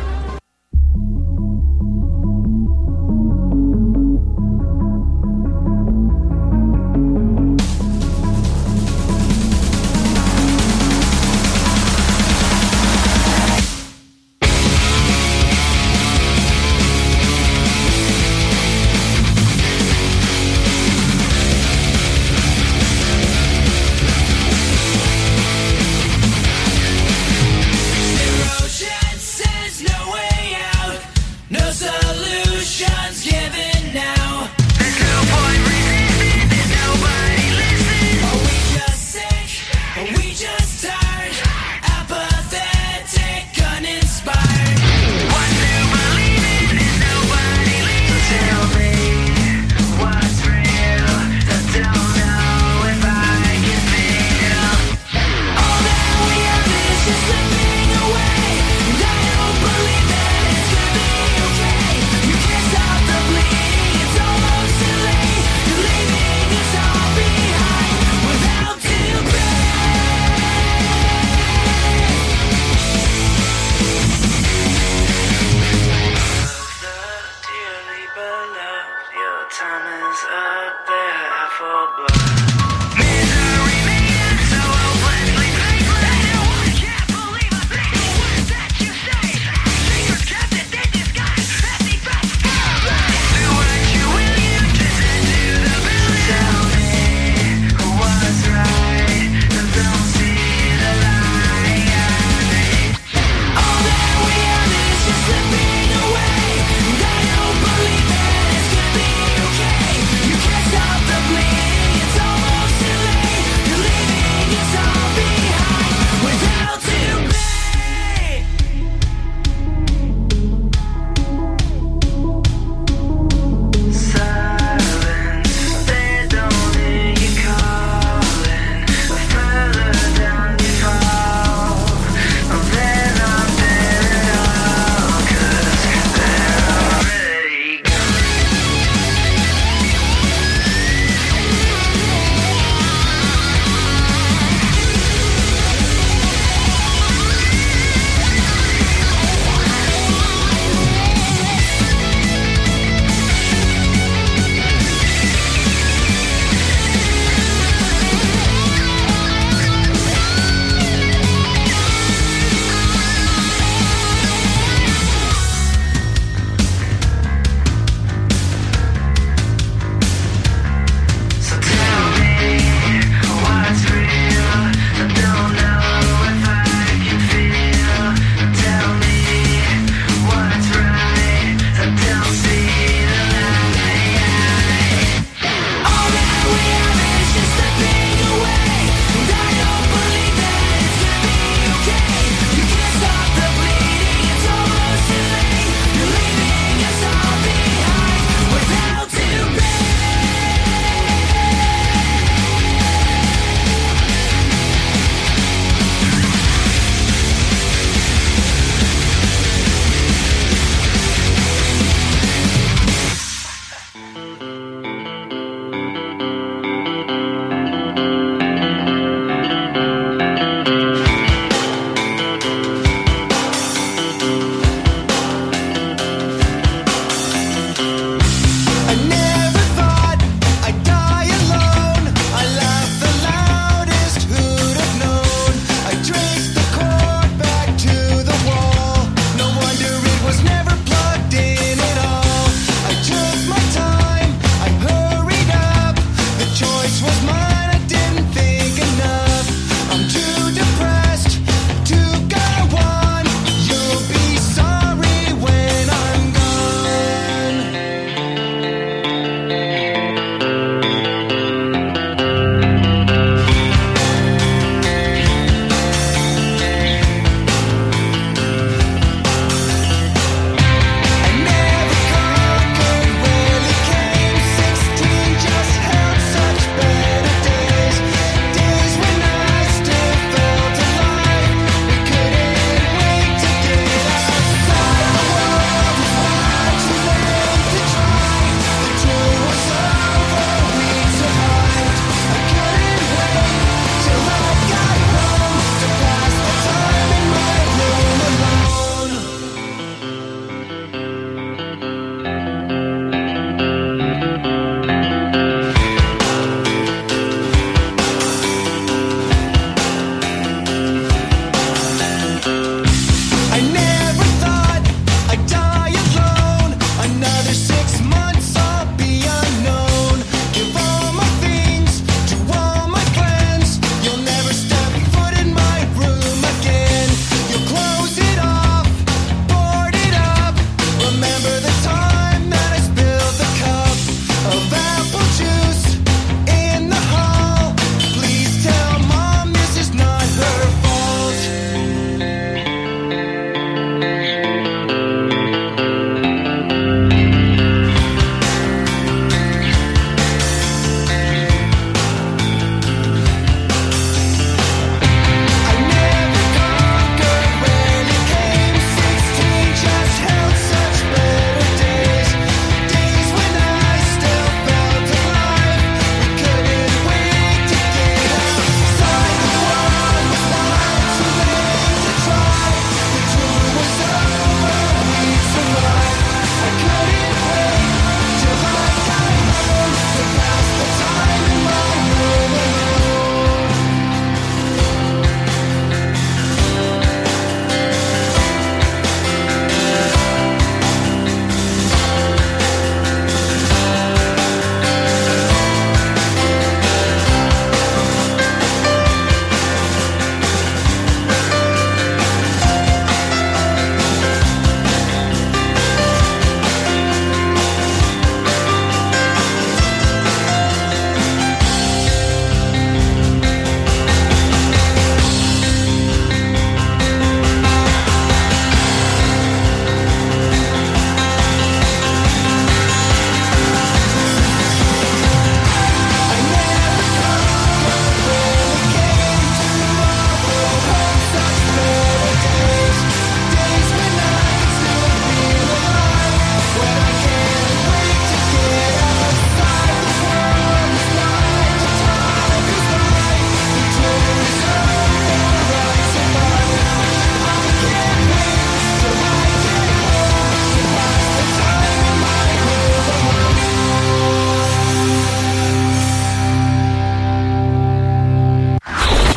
Erosion says no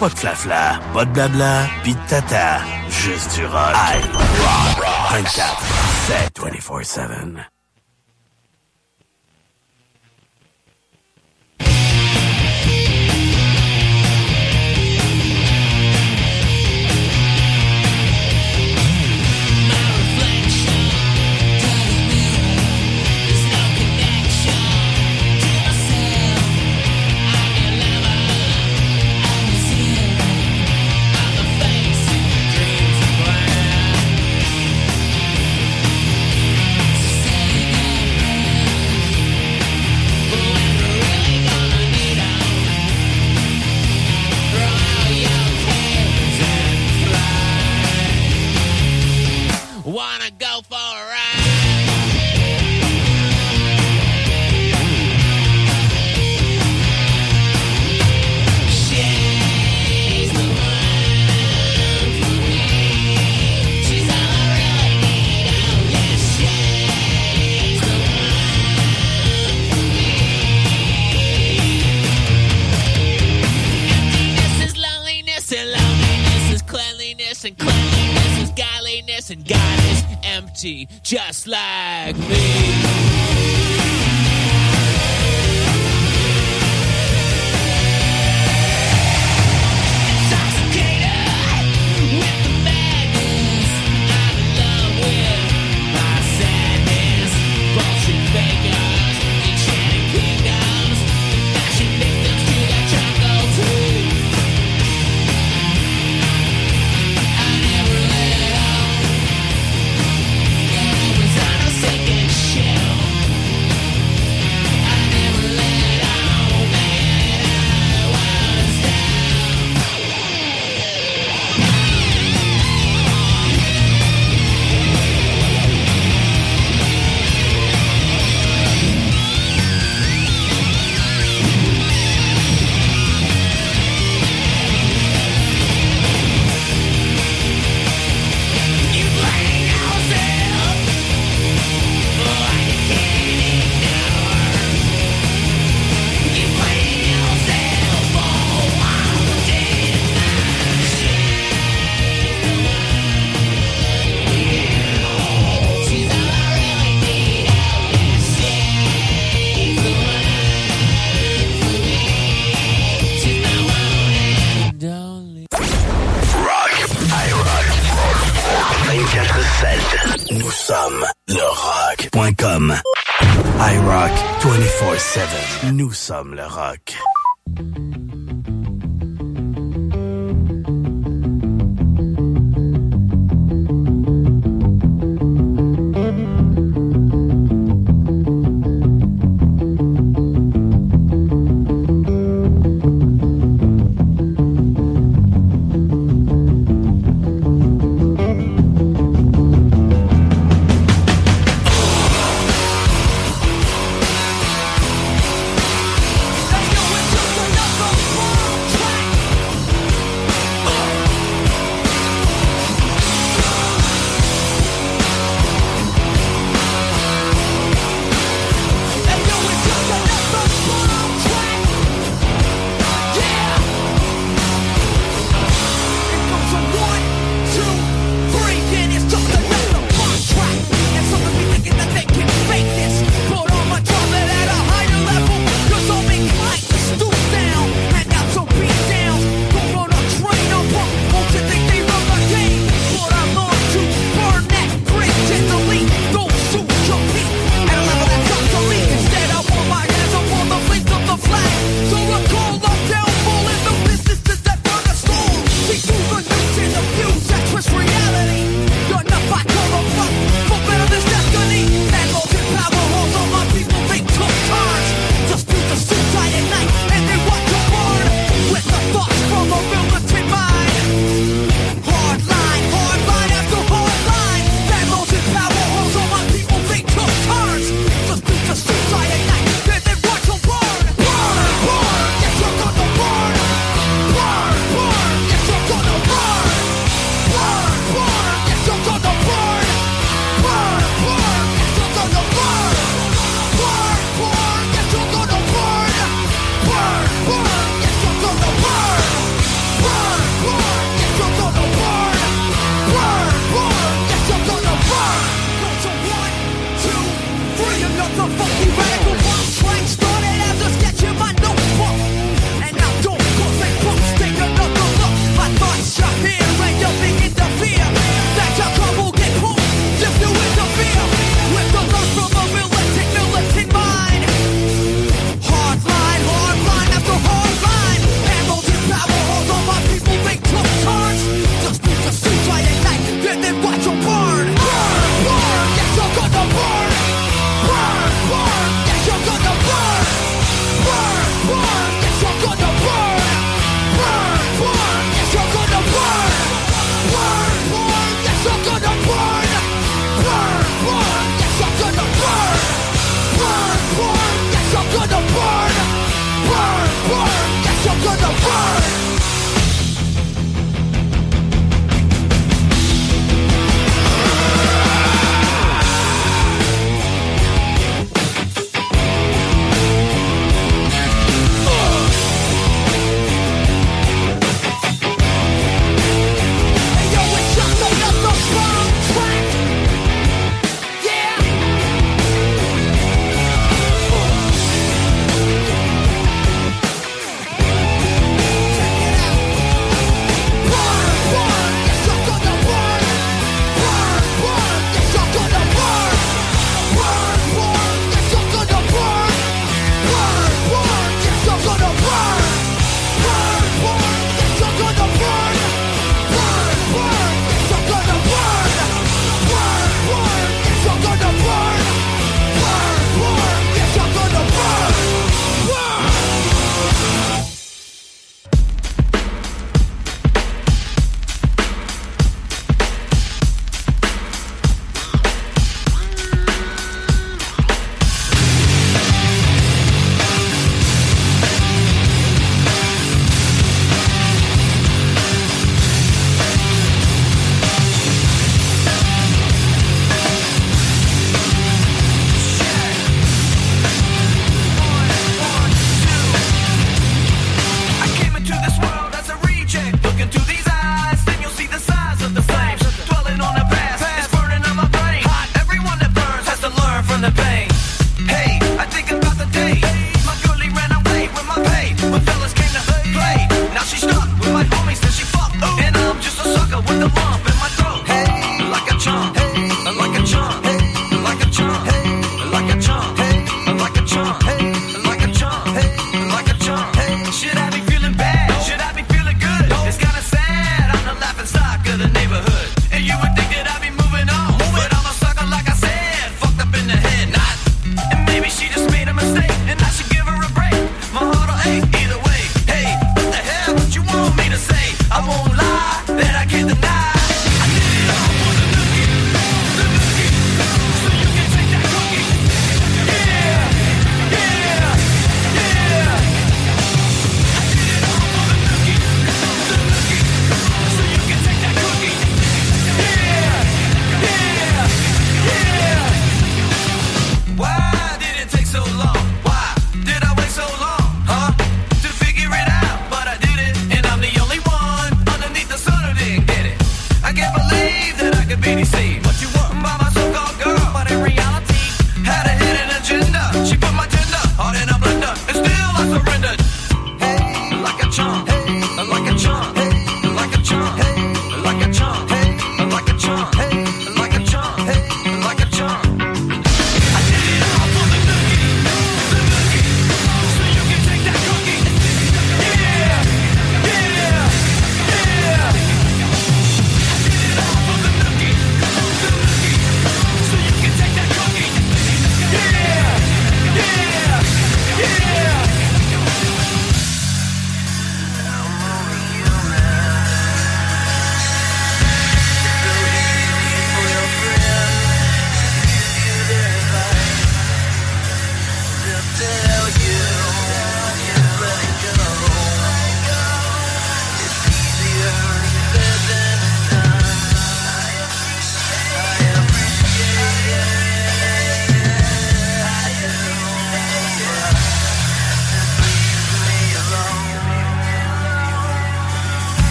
Pas de flafla, pas de blabla, pis de tata. Juste du rock. I rock 24/7, 24/7. Wanna go for a ride? She's the one for me. She's all I really need. Oh yeah, she's the one for me. Emptiness is loneliness, and loneliness is cleanliness, and cleanliness is godliness, and God is empty, just like me. Nous sommes le rock.com. iRock 24/7. Nous sommes le rock. Let's go into the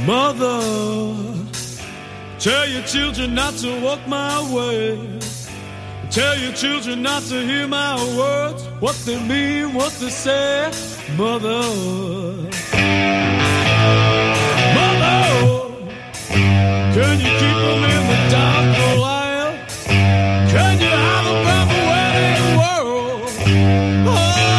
Mother, tell your children not to walk my way. Tell your children not to hear my words, what they mean, what they say. Mother, Mother, can you keep them in the dark for a while? Can you have them from the wedding world? Oh,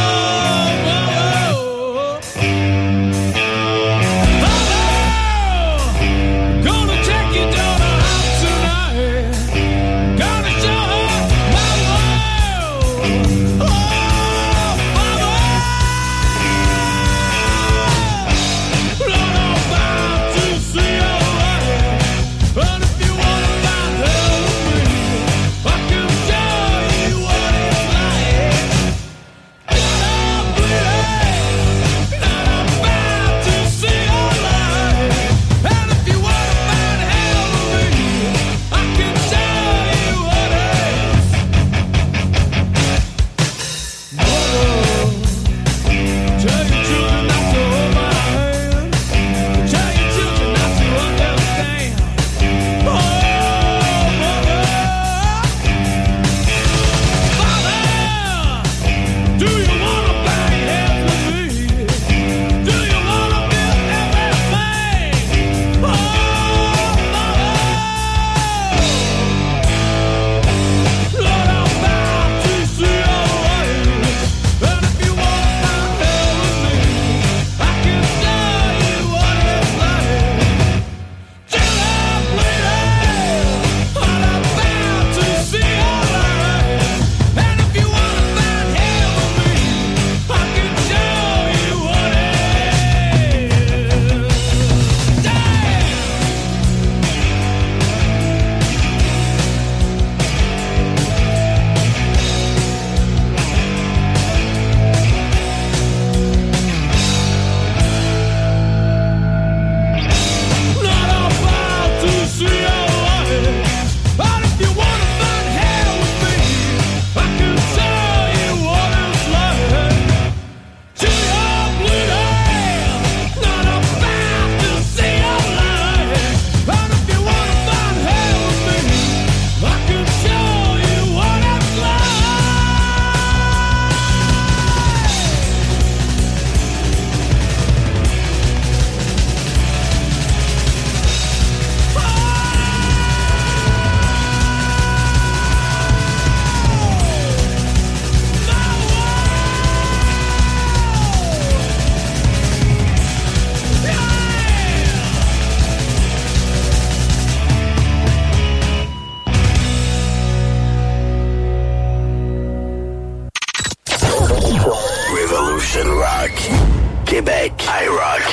Québec, iRock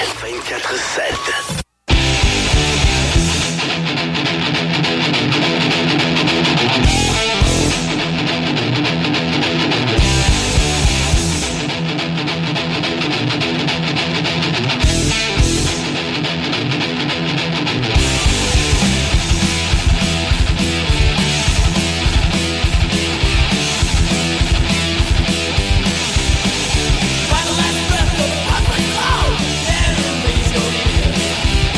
24/7. By the last breath of my cloud, enemies go near.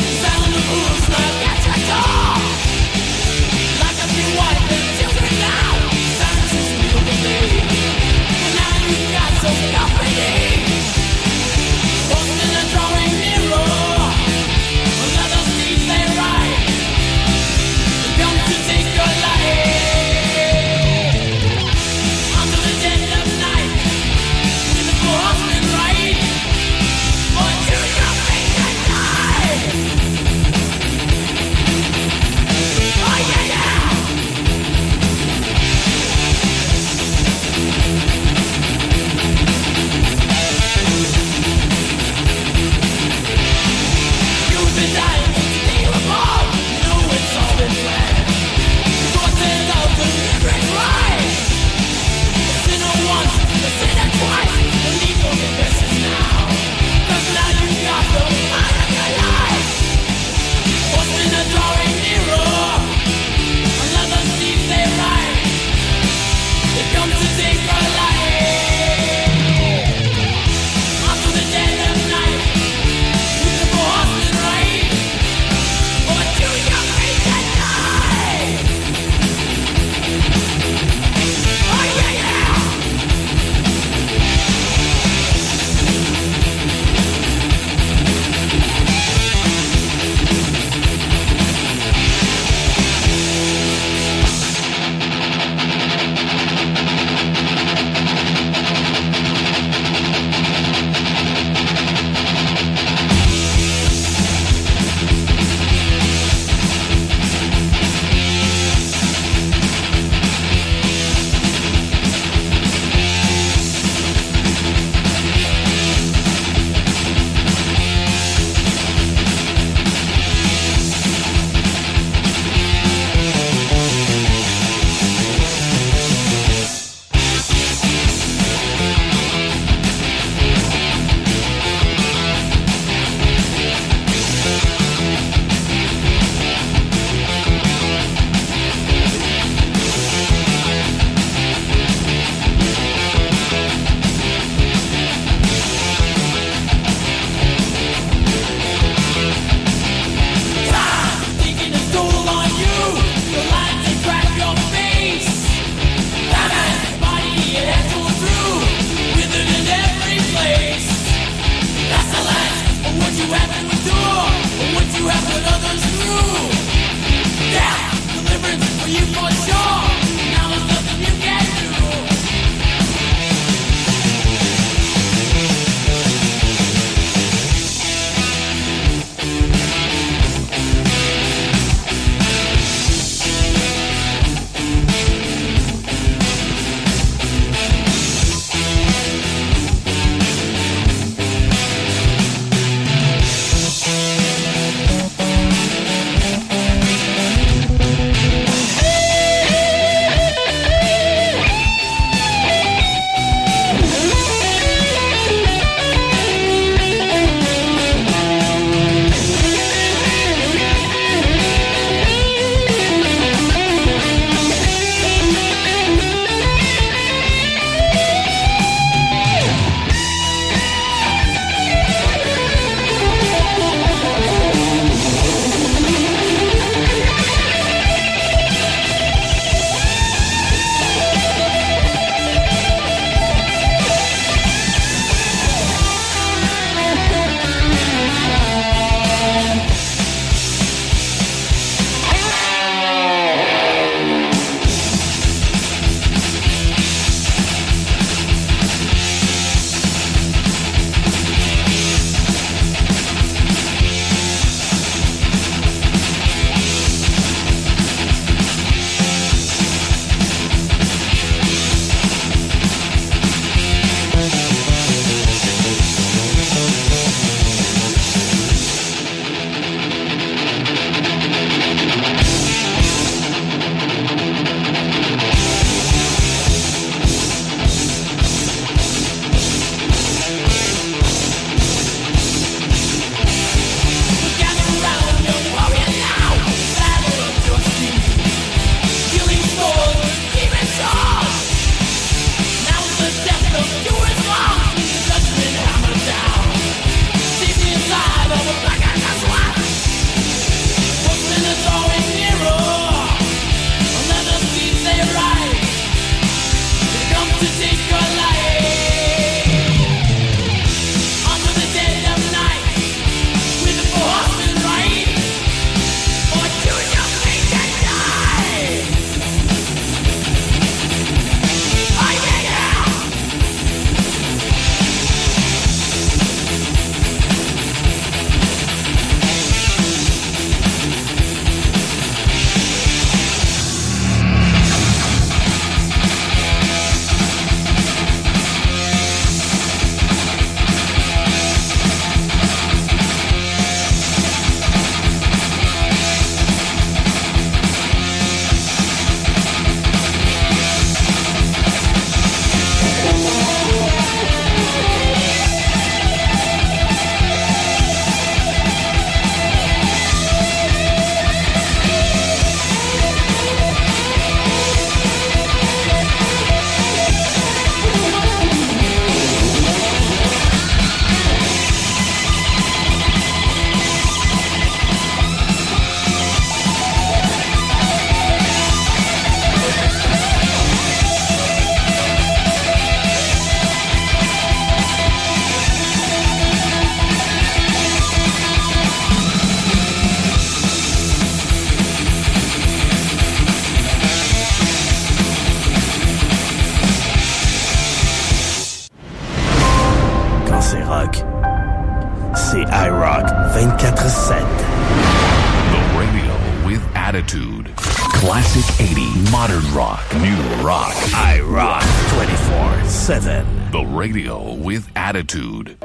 iRock. C'est iRock 24/7. The radio with attitude. Classic 80, modern rock, new rock. iRock 24/7. The radio with attitude.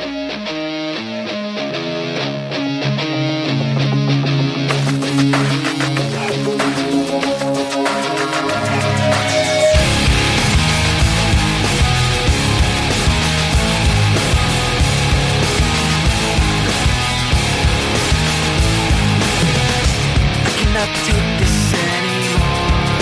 Take this anymore.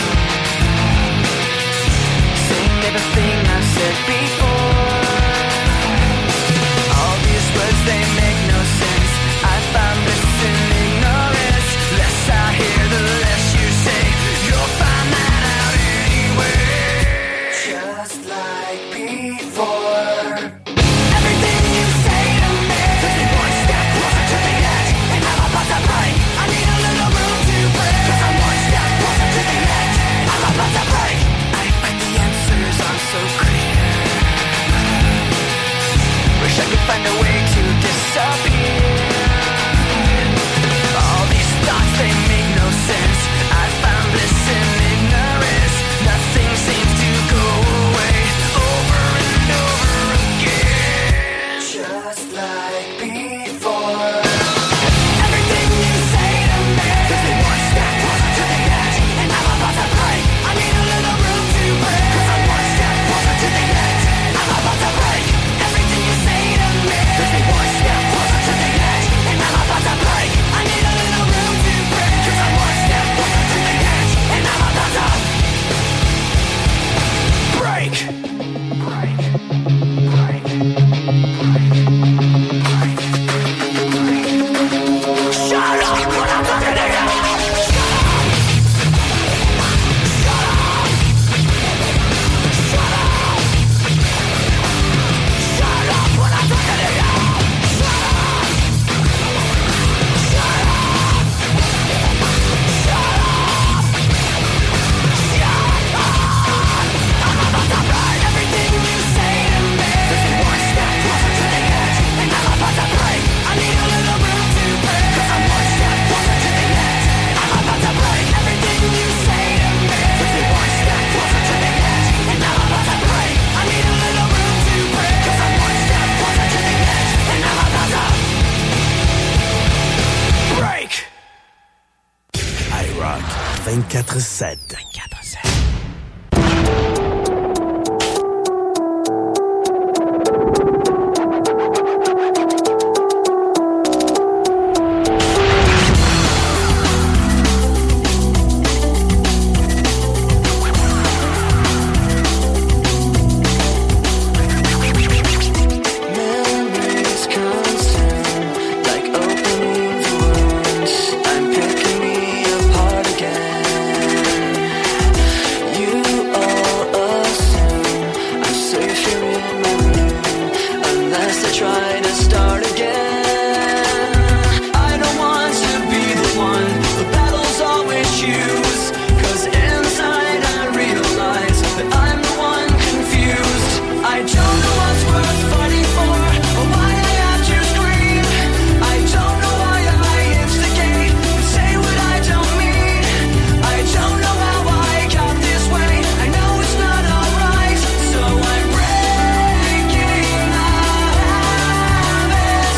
Saying everything I've said before. All these words, they make no sense. I find bliss in ignorance. Less I hear, the less you say. You'll find that out anyway. Just like before. Everything you say to me takes me one step closer to the edge, and I'm about to break. I need a little room to break, 'cause I'm one step closer to the edge. I'm about to break. I find the answers are so clear. Wish I could find a way to disappear. All these thoughts, they make no sense. I found bliss in ignorance. Nothing seems to go away. Over and over again. Just like before. Everything you say to me takes me one step closer to the edge, and I'm about to break. I need a little room to break, 'cause I'm one step closer to the edge. I'm about to break. Everything you say to me takes me one step closer to the edge, and I'm about to break. I need a little room to break, 'cause I'm one step closer to the edge, and I'm about to break. Shut up when I'm talking to you. iRock 24/7. Memories consume like opening wounds. I'm picking me apart again. You all assume I'm safe here in my room, unless I try to start again. I don't want to be the one the battles always choose, 'cause inside I realize that I'm the one confused. I don't know what's worth fighting for, or why I have to scream. I don't know why I instigate and say what I don't mean. I don't know how I got this way. I know it's not alright, so I'm breaking the habit.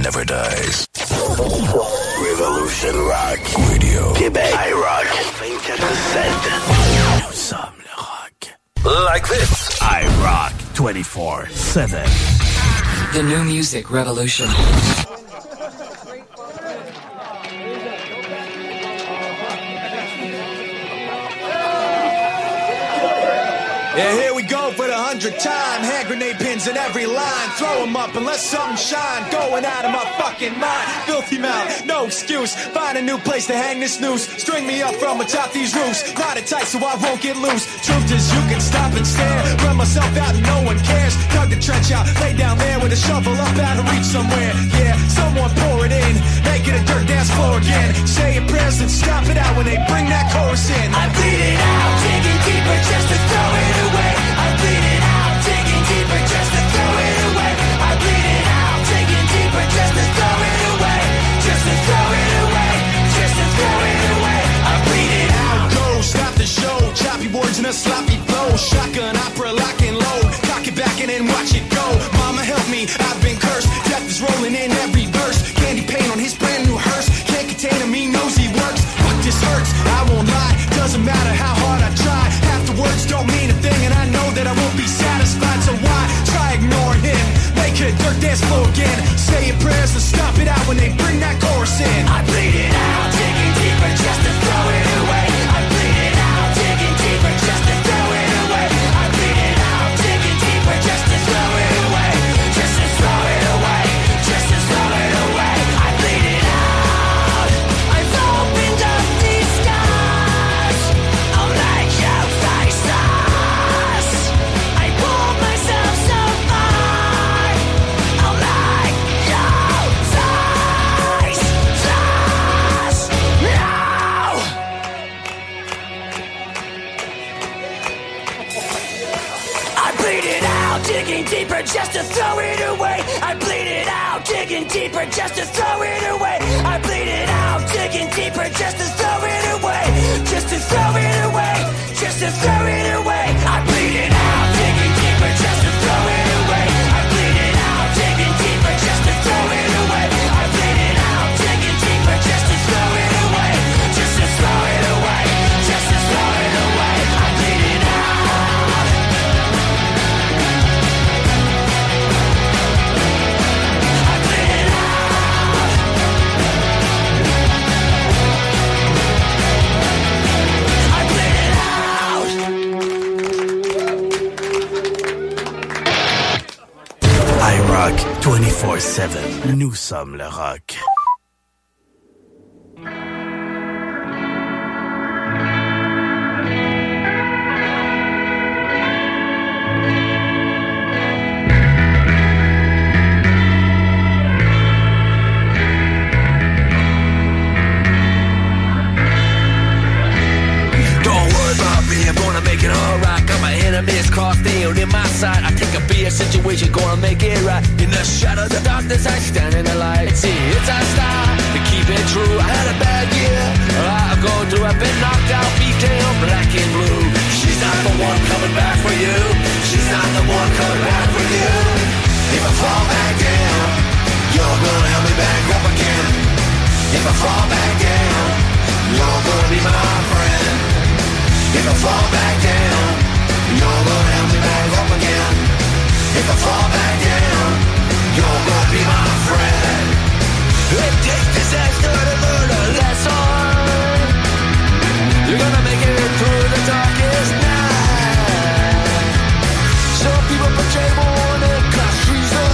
never dies. Revolution Rock Radio. Québec. iRock 24/7. Nous sommes le rock. Like this. iRock 24/7. The new music revolution. Yeah, here we go for the 100th time. Hand grenade pins in every line. Throw them up and let something shine. Going out of my fucking mind. Filthy mouth, no excuse. Find a new place to hang this noose. String me up from atop these roofs. Knot it tight so I won't get loose. Truth is you can stop and stare. Run myself out and no one cares. Dug the trench out, lay down there with a shovel up out of reach somewhere. Yeah, someone pour it in. Make it a dirt dance floor again. Say your prayers and stop it out when they bring that chorus in. I bleed it out, digging deeper just to throw it away. I bleed it out, digging deeper just to throw it away. I bleed it out, digging deeper just to throw it away. Just to throw it away, just to throw it away. I bleed it out. Go, stop the show, choppy words in a sloppy flow. Shotgun opera, lock and load. Cock it back and then watch it go. Mama help me, I've been cursed. Death is rolling in every verse. Candy paint on his brand new hearse. Can't contain him, he knows he works. Fuck, this hurts, I won't lie. Doesn't matter how hard I try. Half the words don't mean a thing, and I know that I won't be satisfied. So why try ignoring him? Make it a dirt dance floor again. Say your prayers and stop it out when they bring that chorus in. I bleed it out, digging deeper just to throw it away. I bleed it out, digging deeper just to throw it away. I bleed it out, digging deeper just to throw it away. Just to throw it away, just to throw it away. I bleed it out. I've opened up these skies. I'm like your faces. I pulled myself so far. I'm like your faces. Now. I bleed it out, digging deeper just to throw it away. I bleed it out, digging deeper just to throw it away. I bleed it out, digging deeper just to throw it away. Just to throw it away, just to throw it away. I bleed it out, digging deeper just to throw it away. I bleed it out, digging deeper just to throw it away. I bleed it out, digging deeper just to throw it away. Just to throw it away, just to throw it away. I bleed it out. I bleed it out. I bleed it out. iRock 24/7. Nous sommes le rock. Don't worry about me, I'm gonna make it alright. Got my enemies crossed nailed in my side. I think I'll be a situation, gonna make it right. In the shadow of the darkness, I stand in the light. See, it's our style to keep it true. I had a bad year, I'll go through. I've been knocked out, beat down, black and blue. She's not the one coming back for you. She's not the one coming back for you. If I fall back down, you're gonna help me back up again. If I fall back down, you're gonna be my friend. If I fall back down, you're gonna help me back up again. If I fall back down, you're gonna be my friend. It takes disaster to learn a lesson. You're gonna make it through the darkest night. Some people portray more than class reason.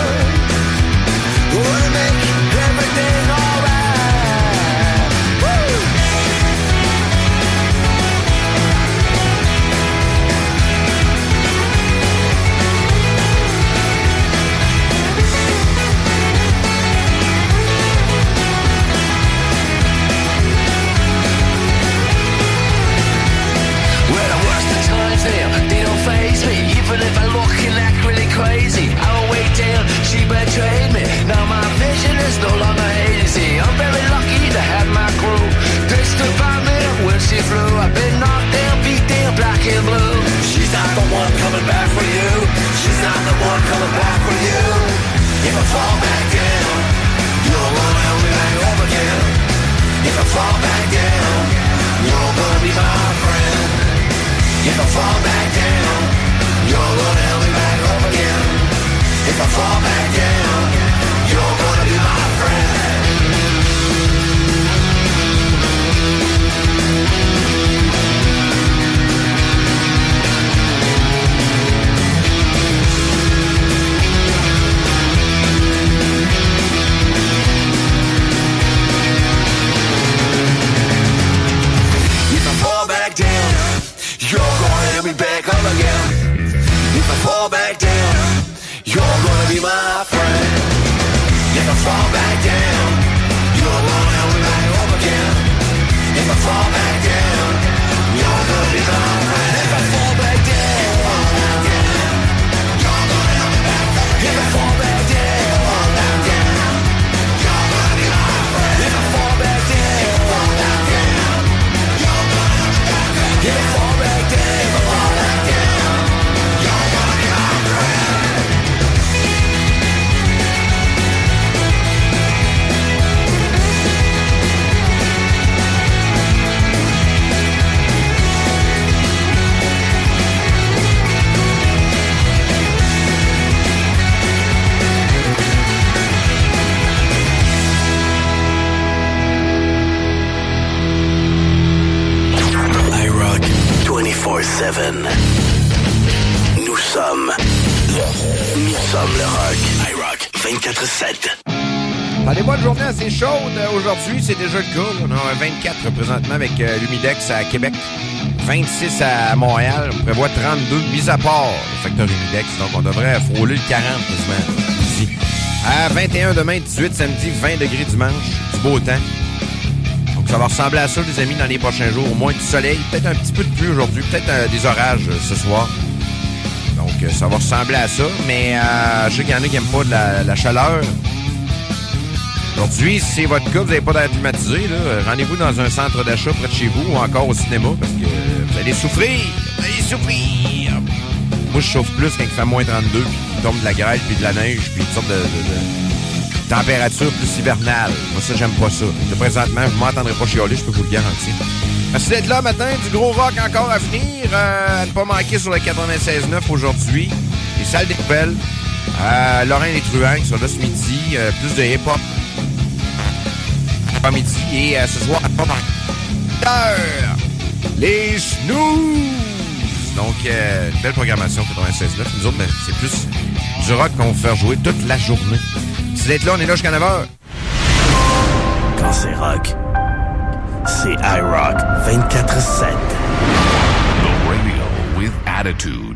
Wanna make everything alright. Woo! Well, the worst of times, they don't faze me. Even if I'm looking like If I fall back down, you're gonna be my friend. If I fall back down, you're gonna help me back up again. If I fall back down, you're gonna be my friend. If I fall back down, you're gonna help me back up again. If I fall back down, you're gonna be my friend. If I fall back down, you're gonna help me back up again. If I fall back down, you're gonna be my friend. If I fall back down, you're gonna help me back up again. If I fall back down, you're gonna be my friend. iRock 24/7. Nous sommes le rock. iRock 24/7. Dans les bonnes journées assez chaudes, aujourd'hui, c'est déjà le cas. On a 24 présentement avec l'Humidex à Québec, 26 à Montréal. On prévoit 32, mis à part le facteur Humidex. Donc, on devrait frôler le 40 quasiment ici. À 21 demain, 18 samedi, 20 degrés dimanche, du beau temps. Donc, ça va ressembler à ça, les amis, dans les prochains jours. Au moins du soleil, peut-être un petit peu de pluie aujourd'hui, peut-être des orages ce soir. Donc, ça va ressembler à ça. Mais je sais qu'il y en a qui n'aiment pas de la chaleur. Aujourd'hui, si c'est votre cas, vous n'avez pas d'air climatisé, là, rendez-vous dans un centre d'achat près de chez vous ou encore au cinéma parce que vous allez souffrir. Vous allez souffrir. Moi, je chauffe plus quand il fait moins 32 puis il tombe de la grêle puis de la neige puis une sorte de température plus hivernale. Moi, ça, j'aime pas ça. De présentement, je ne m'entendrai pas chialer, je peux vous le garantir. Merci d'être là matin. Du gros rock encore à venir. À ne pas manquer sur le 96.9 aujourd'hui. Les salles des nouvelles. Laurent et les Truands qui sont là ce midi. Plus de hip-hop. Pas midi. Et ce soir, à les Snooze. Donc, une belle programmation 96.9. Nous autres, ben, c'est plus du rock qu'on va faire jouer toute la journée. Si vous êtes là, on est là jusqu'à 9h. Quand c'est rock, c'est iRock 24/7. The radio with attitude.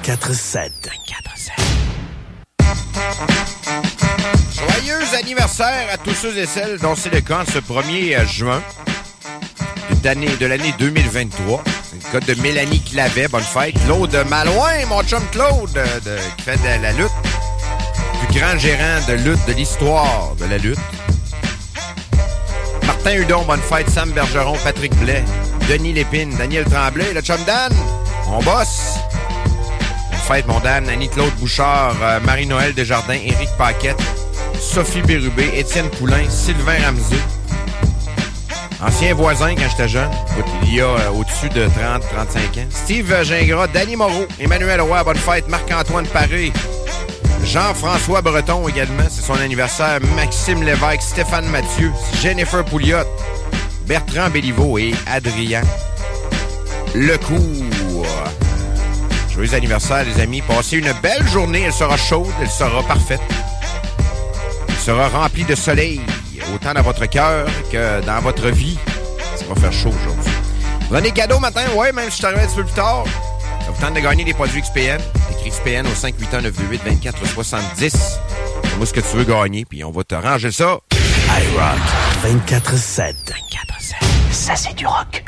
24/7. Joyeux anniversaire à tous ceux et celles dont c'est le cas ce 1er juin de l'année 2023. C'est le cas de Mélanie Clavet, bonne fête. Claude Malouin, mon chum Claude, qui fait de la lutte. Le plus grand gérant de lutte de l'histoire de la lutte. Martin Hudon, bonne fête. Sam Bergeron, Patrick Blais, Denis Lépine, Daniel Tremblay, le chum Dan, mon boss. Bonne fête, mon Dan. Annie-Claude Bouchard, Marie-Noël Desjardins, Éric Paquette, Sophie Bérubé, Étienne Poulain, Sylvain Ramsey. Ancien voisin quand j'étais jeune. Il y a au-dessus de 30-35 ans. Steve Gingras, Danny Moreau, Emmanuel Roy, bonne fête. Marc-Antoine Paré, Jean-François Breton également, c'est son anniversaire. Maxime Lévesque, Stéphane Mathieu, Jennifer Pouliot, Bertrand Béliveau et Adrien Lecourt. Joyeux anniversaire, les amis. Passez une belle journée. Elle sera chaude, elle sera parfaite. Elle sera remplie de soleil, autant dans votre cœur que dans votre vie. Ça va faire chaud aujourd'hui. Vous donnez cadeau matin? Ouais, même si je suis arrivé un petit peu plus tard. Ça vous tente de gagner des produits XPN. T'écris XPN au 581-928-2470. Dis-moi ce que tu veux gagner, puis on va te ranger ça. iRock 24/7. Ça, c'est du rock.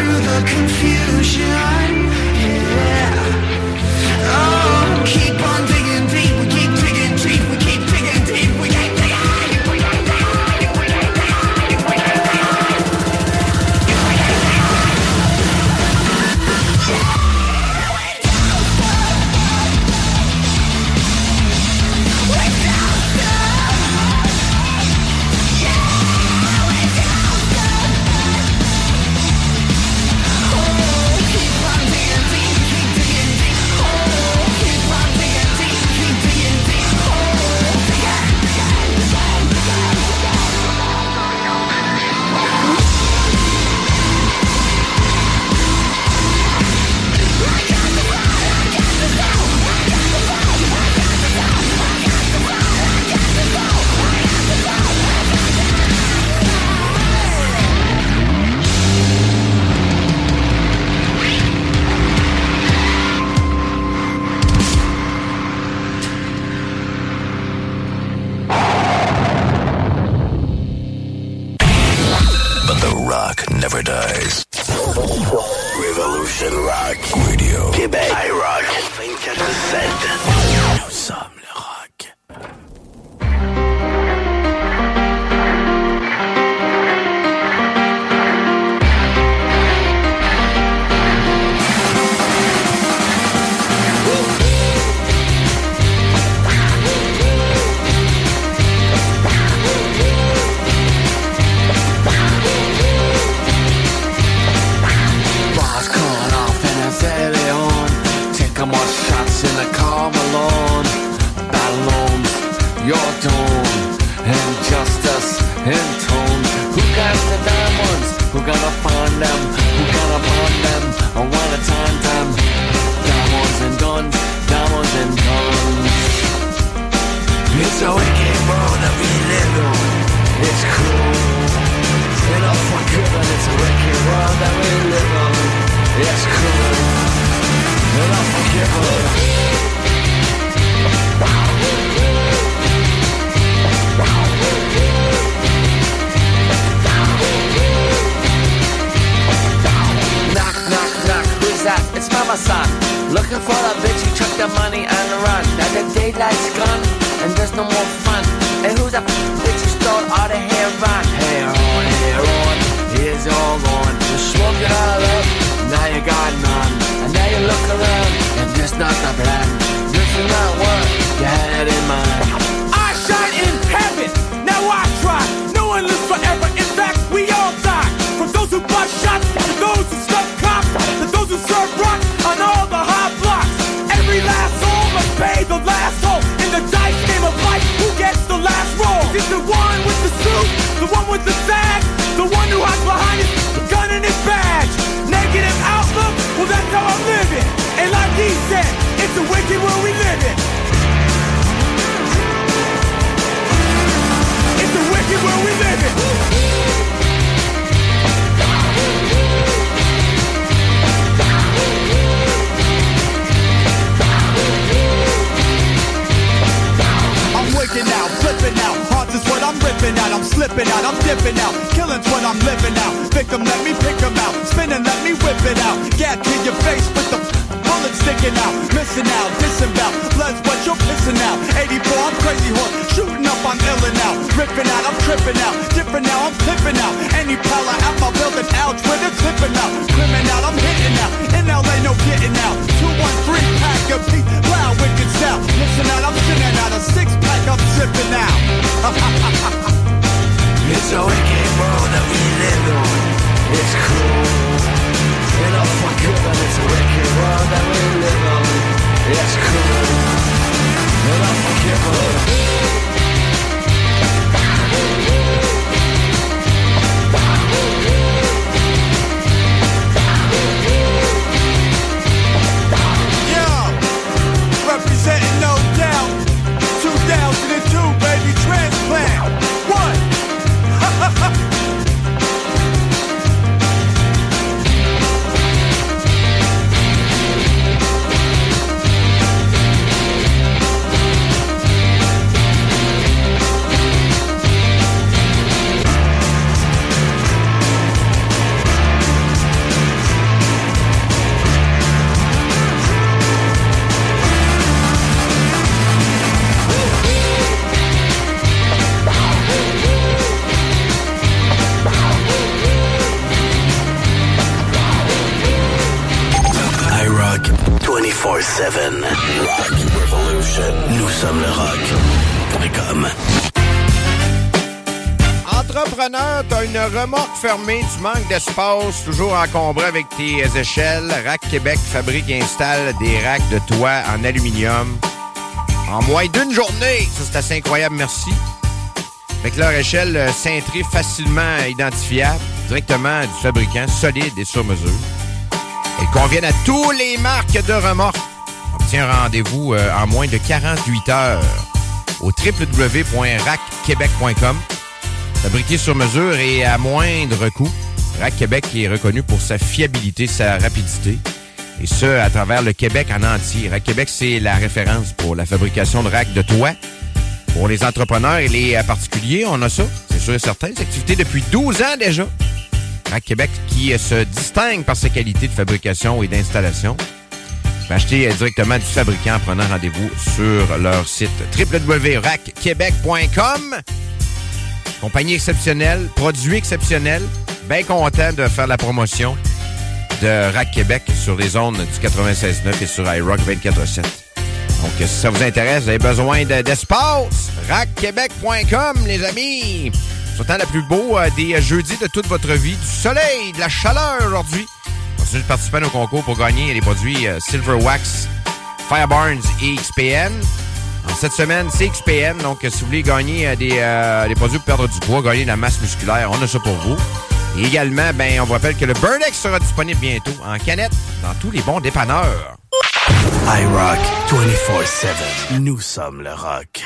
through the confusion. Yeah. Oh, keep on digging deep. We keep digging deep. We keep digging deep. We keep digging deep. Never dies. Revolution Rock Radio. Québec. iRock 24/7. Nous sommes le rock. More shots in the car alone. Battle owns your dome. Injustice in tone. Who got the diamonds? Who gonna find them? Who gonna find them? I wanna time them. Diamonds and guns. Diamonds and guns. It's a wicked world that we live in. It's cruel. Enough for good, and it's a wicked world that we live in. It's cruel. And I'm forgiven. Knock, knock, knock, who's that? It's Mama San. Looking for a bitch who took the money and run. Now the daylight's gone and there's no more fun. And who's that bitch who stole all the hair on? Hair on, here's all gone. You smoke it all up, now you got none. And now you look around, and this not the plan. This is not what you had in mind. I shine in heaven, now I try. No one lives forever, in fact, we all die. From those who bust shots, to those who stuck cops, to those who serve rock on all the hot blocks. Every last soul must pay the last toll. In the dice game of life, who gets the last roll? Is it the one with the suit, the one with the sag, the one who hides behind his gun and his badge? Negative outlook, well that's how I'm living. And like he said, it's a wicked world we live in. It's a wicked world we live in. I'm waking out, flipping out. Hearts is what I'm ripping out. I'm slipping out, I'm dipping out. Killing's what I'm living out. Victim, let me pick 'em out. Spinning, let me whip it out. Gat to your face with the bullet sticking out. Missing out, disembowel. Blood's what you're pissing out. 84, I'm crazy horse. Shooting up, I'm illin' out. Ripping out, I'm tripping out. Different now, I'm clipping out. Any pala out my building, ouch, with a clipping out. Crimin' out, I'm hitting out. In LA, no getting out. 213, pack a piece, loud, wicked style. Listen out, I'm sitting out. A 6-pack, I'm sipping out. It's a wicked world that we live in. It's cruel. Enough for good, and it's a wicked world that we live in. It's cruel. Enough for good. Representing No Doubt 2002, baby, transplant. 24/7. Rock Revolution. Nous sommes le rock.com. Entrepreneur, t'as une remorque fermée, tu manques d'espace, toujours encombré avec tes échelles. Rack Québec fabrique et installe des racks de toit en aluminium en moins d'une journée. Ça, c'est assez incroyable, merci. Avec leur échelle cintrée facilement identifiable, directement du fabricant, solide et sur mesure. Elles conviennent à tous les marques de remorques. Obtiens un rendez-vous en moins de 48 heures au www.rackquebec.com. Fabriqué sur mesure et à moindre coût, Rack Québec est reconnu pour sa fiabilité, sa rapidité. Et ce, à travers le Québec en entier. Rack Québec, c'est la référence pour la fabrication de racks de toit. Pour les entrepreneurs et les particuliers, on a ça, c'est sûr et certain. Des activités depuis 12 ans déjà. Rack Québec qui se distingue par sa qualité de fabrication et d'installation. Acheter directement du fabricant en prenant rendez-vous sur leur site www.rackquebec.com. Compagnie exceptionnelle, produit exceptionnel. Bien content de faire la promotion de Rack Québec sur les ondes du 96.9 et sur iRock 24/7. Donc, si ça vous intéresse, vous avez besoin d'espace, rackquebec.com, les amis. Souhaitant la plus beau des jeudis de toute votre vie, du soleil, de la chaleur aujourd'hui. Continuez de participer à nos concours pour gagner les produits Silver Wax, Fireburns et XPN. Cette semaine, c'est XPN. Donc, si vous voulez gagner des produits pour perdre du poids, gagner de la masse musculaire, on a ça pour vous. Et également, on vous rappelle que le Burnex sera disponible bientôt en canette dans tous les bons dépanneurs. iRock 24/7. Nous sommes le rock.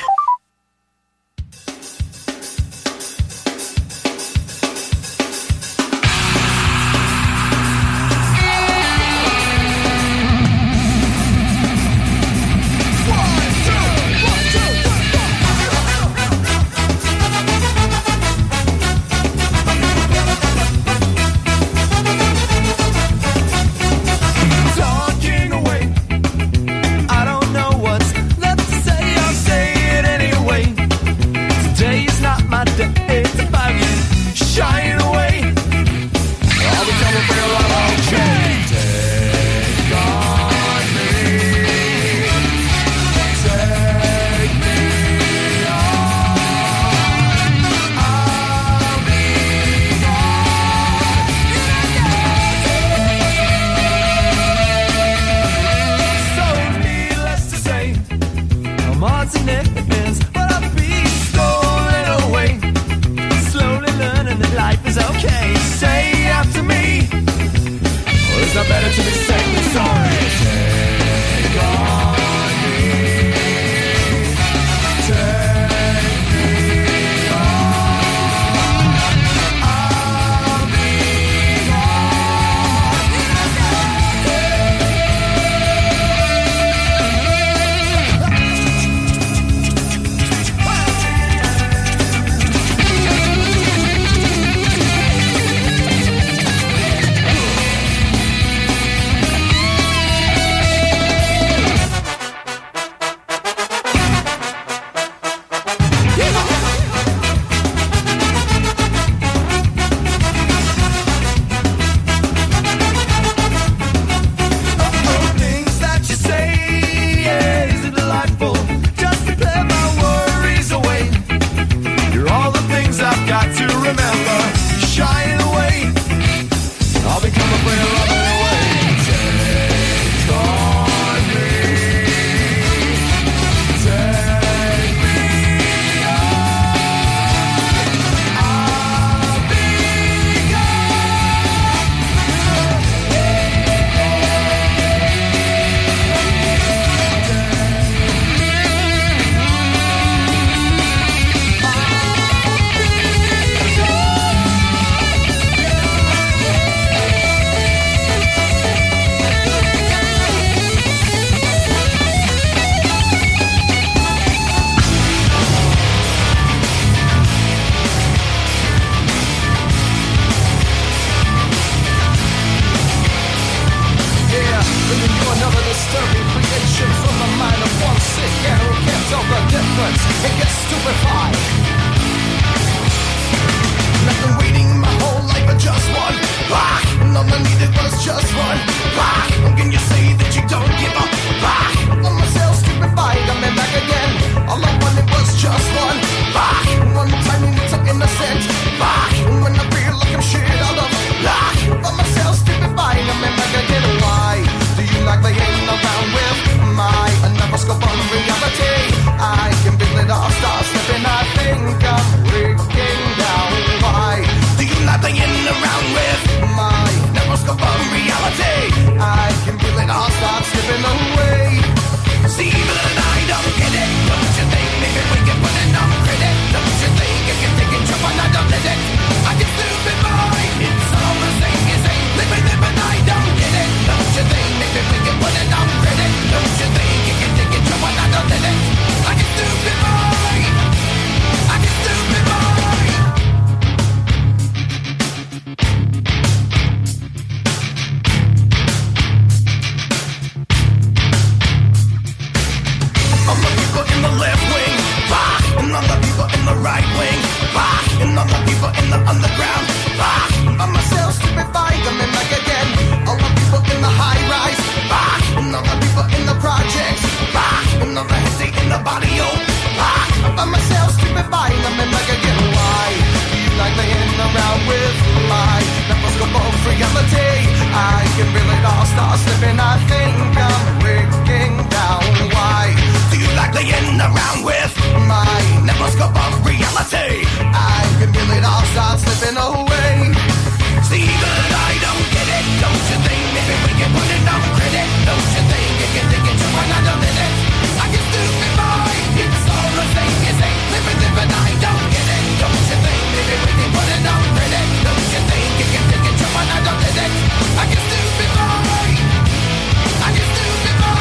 I'll start slipping, I think I'm breaking down. Why do you like laying around with my microscope of reality? I can feel it all start slipping away. See that I don't get it, don't you think? Maybe we can put it on credit, don't you think? You can think it to another minute. I get stupid boy, it's all the same. You say, living, I don't get it, don't you think? Maybe we can put it on credit, don't you think? You can think it to another minute. I get stupid boy, I get stupid boy.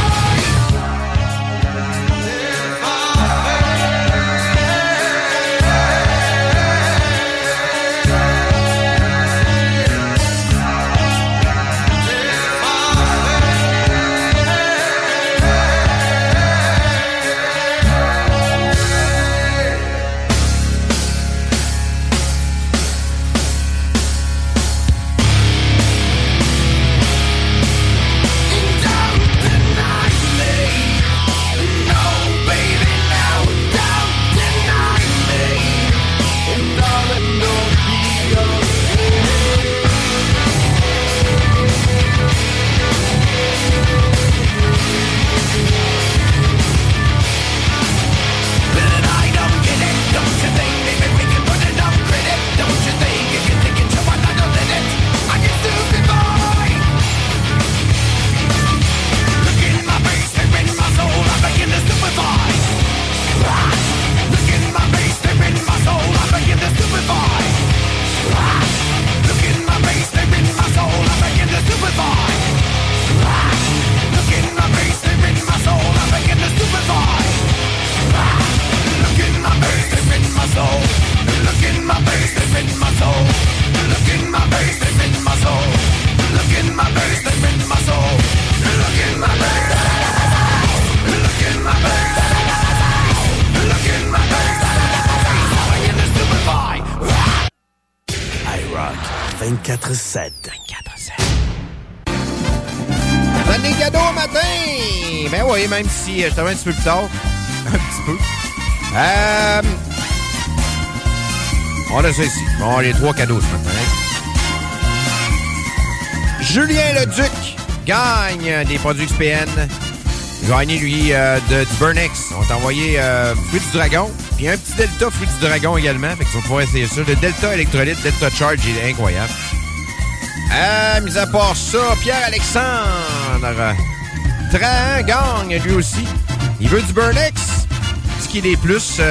Donne des cadeaux au matin! Ben oui, même si je t'avais un petit peu plus tard. Un petit peu. On a ça ici. On a les 3 cadeaux ce matin. Julien Leduc gagne des produits XPN. Gagné, lui, du Burnex. On t'a envoyé Fruit du Dragon. Puis un petit Delta Fruit du Dragon également. Fait que tu vas pouvoir essayer ça. Le Delta Electrolyte, Delta Charge, il est incroyable. Mis à part ça, Pierre-Alexandre Trahan gagne, lui aussi. Il veut du Burnex. Ce qui est des plus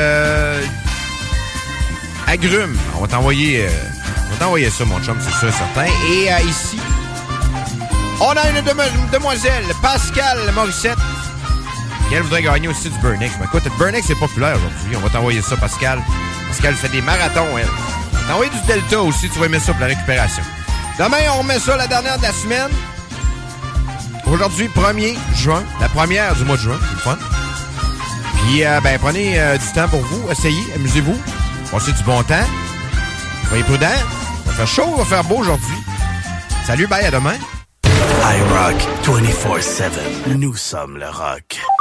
agrumes. On va t'envoyer ça, mon chum, c'est sûr, certain. Et ici, on a une demoiselle, Pascal Morissette, qui elle voudrait gagner aussi du Burnex. Mais écoute, le Burnex est populaire aujourd'hui. On va t'envoyer ça, Pascal. Pascal fait des marathons, elle. On va t'envoyer du Delta aussi, tu vas aimer ça pour la récupération. Demain, on remet ça la dernière de la semaine. Aujourd'hui, 1er juin, la première du mois de juin, c'est le fun. Puis, prenez du temps pour vous, essayez, amusez-vous, passez du bon temps, soyez prudents, il va faire chaud, il va faire beau aujourd'hui. Salut, bye, à demain. iRock 24/7, nous sommes le rock.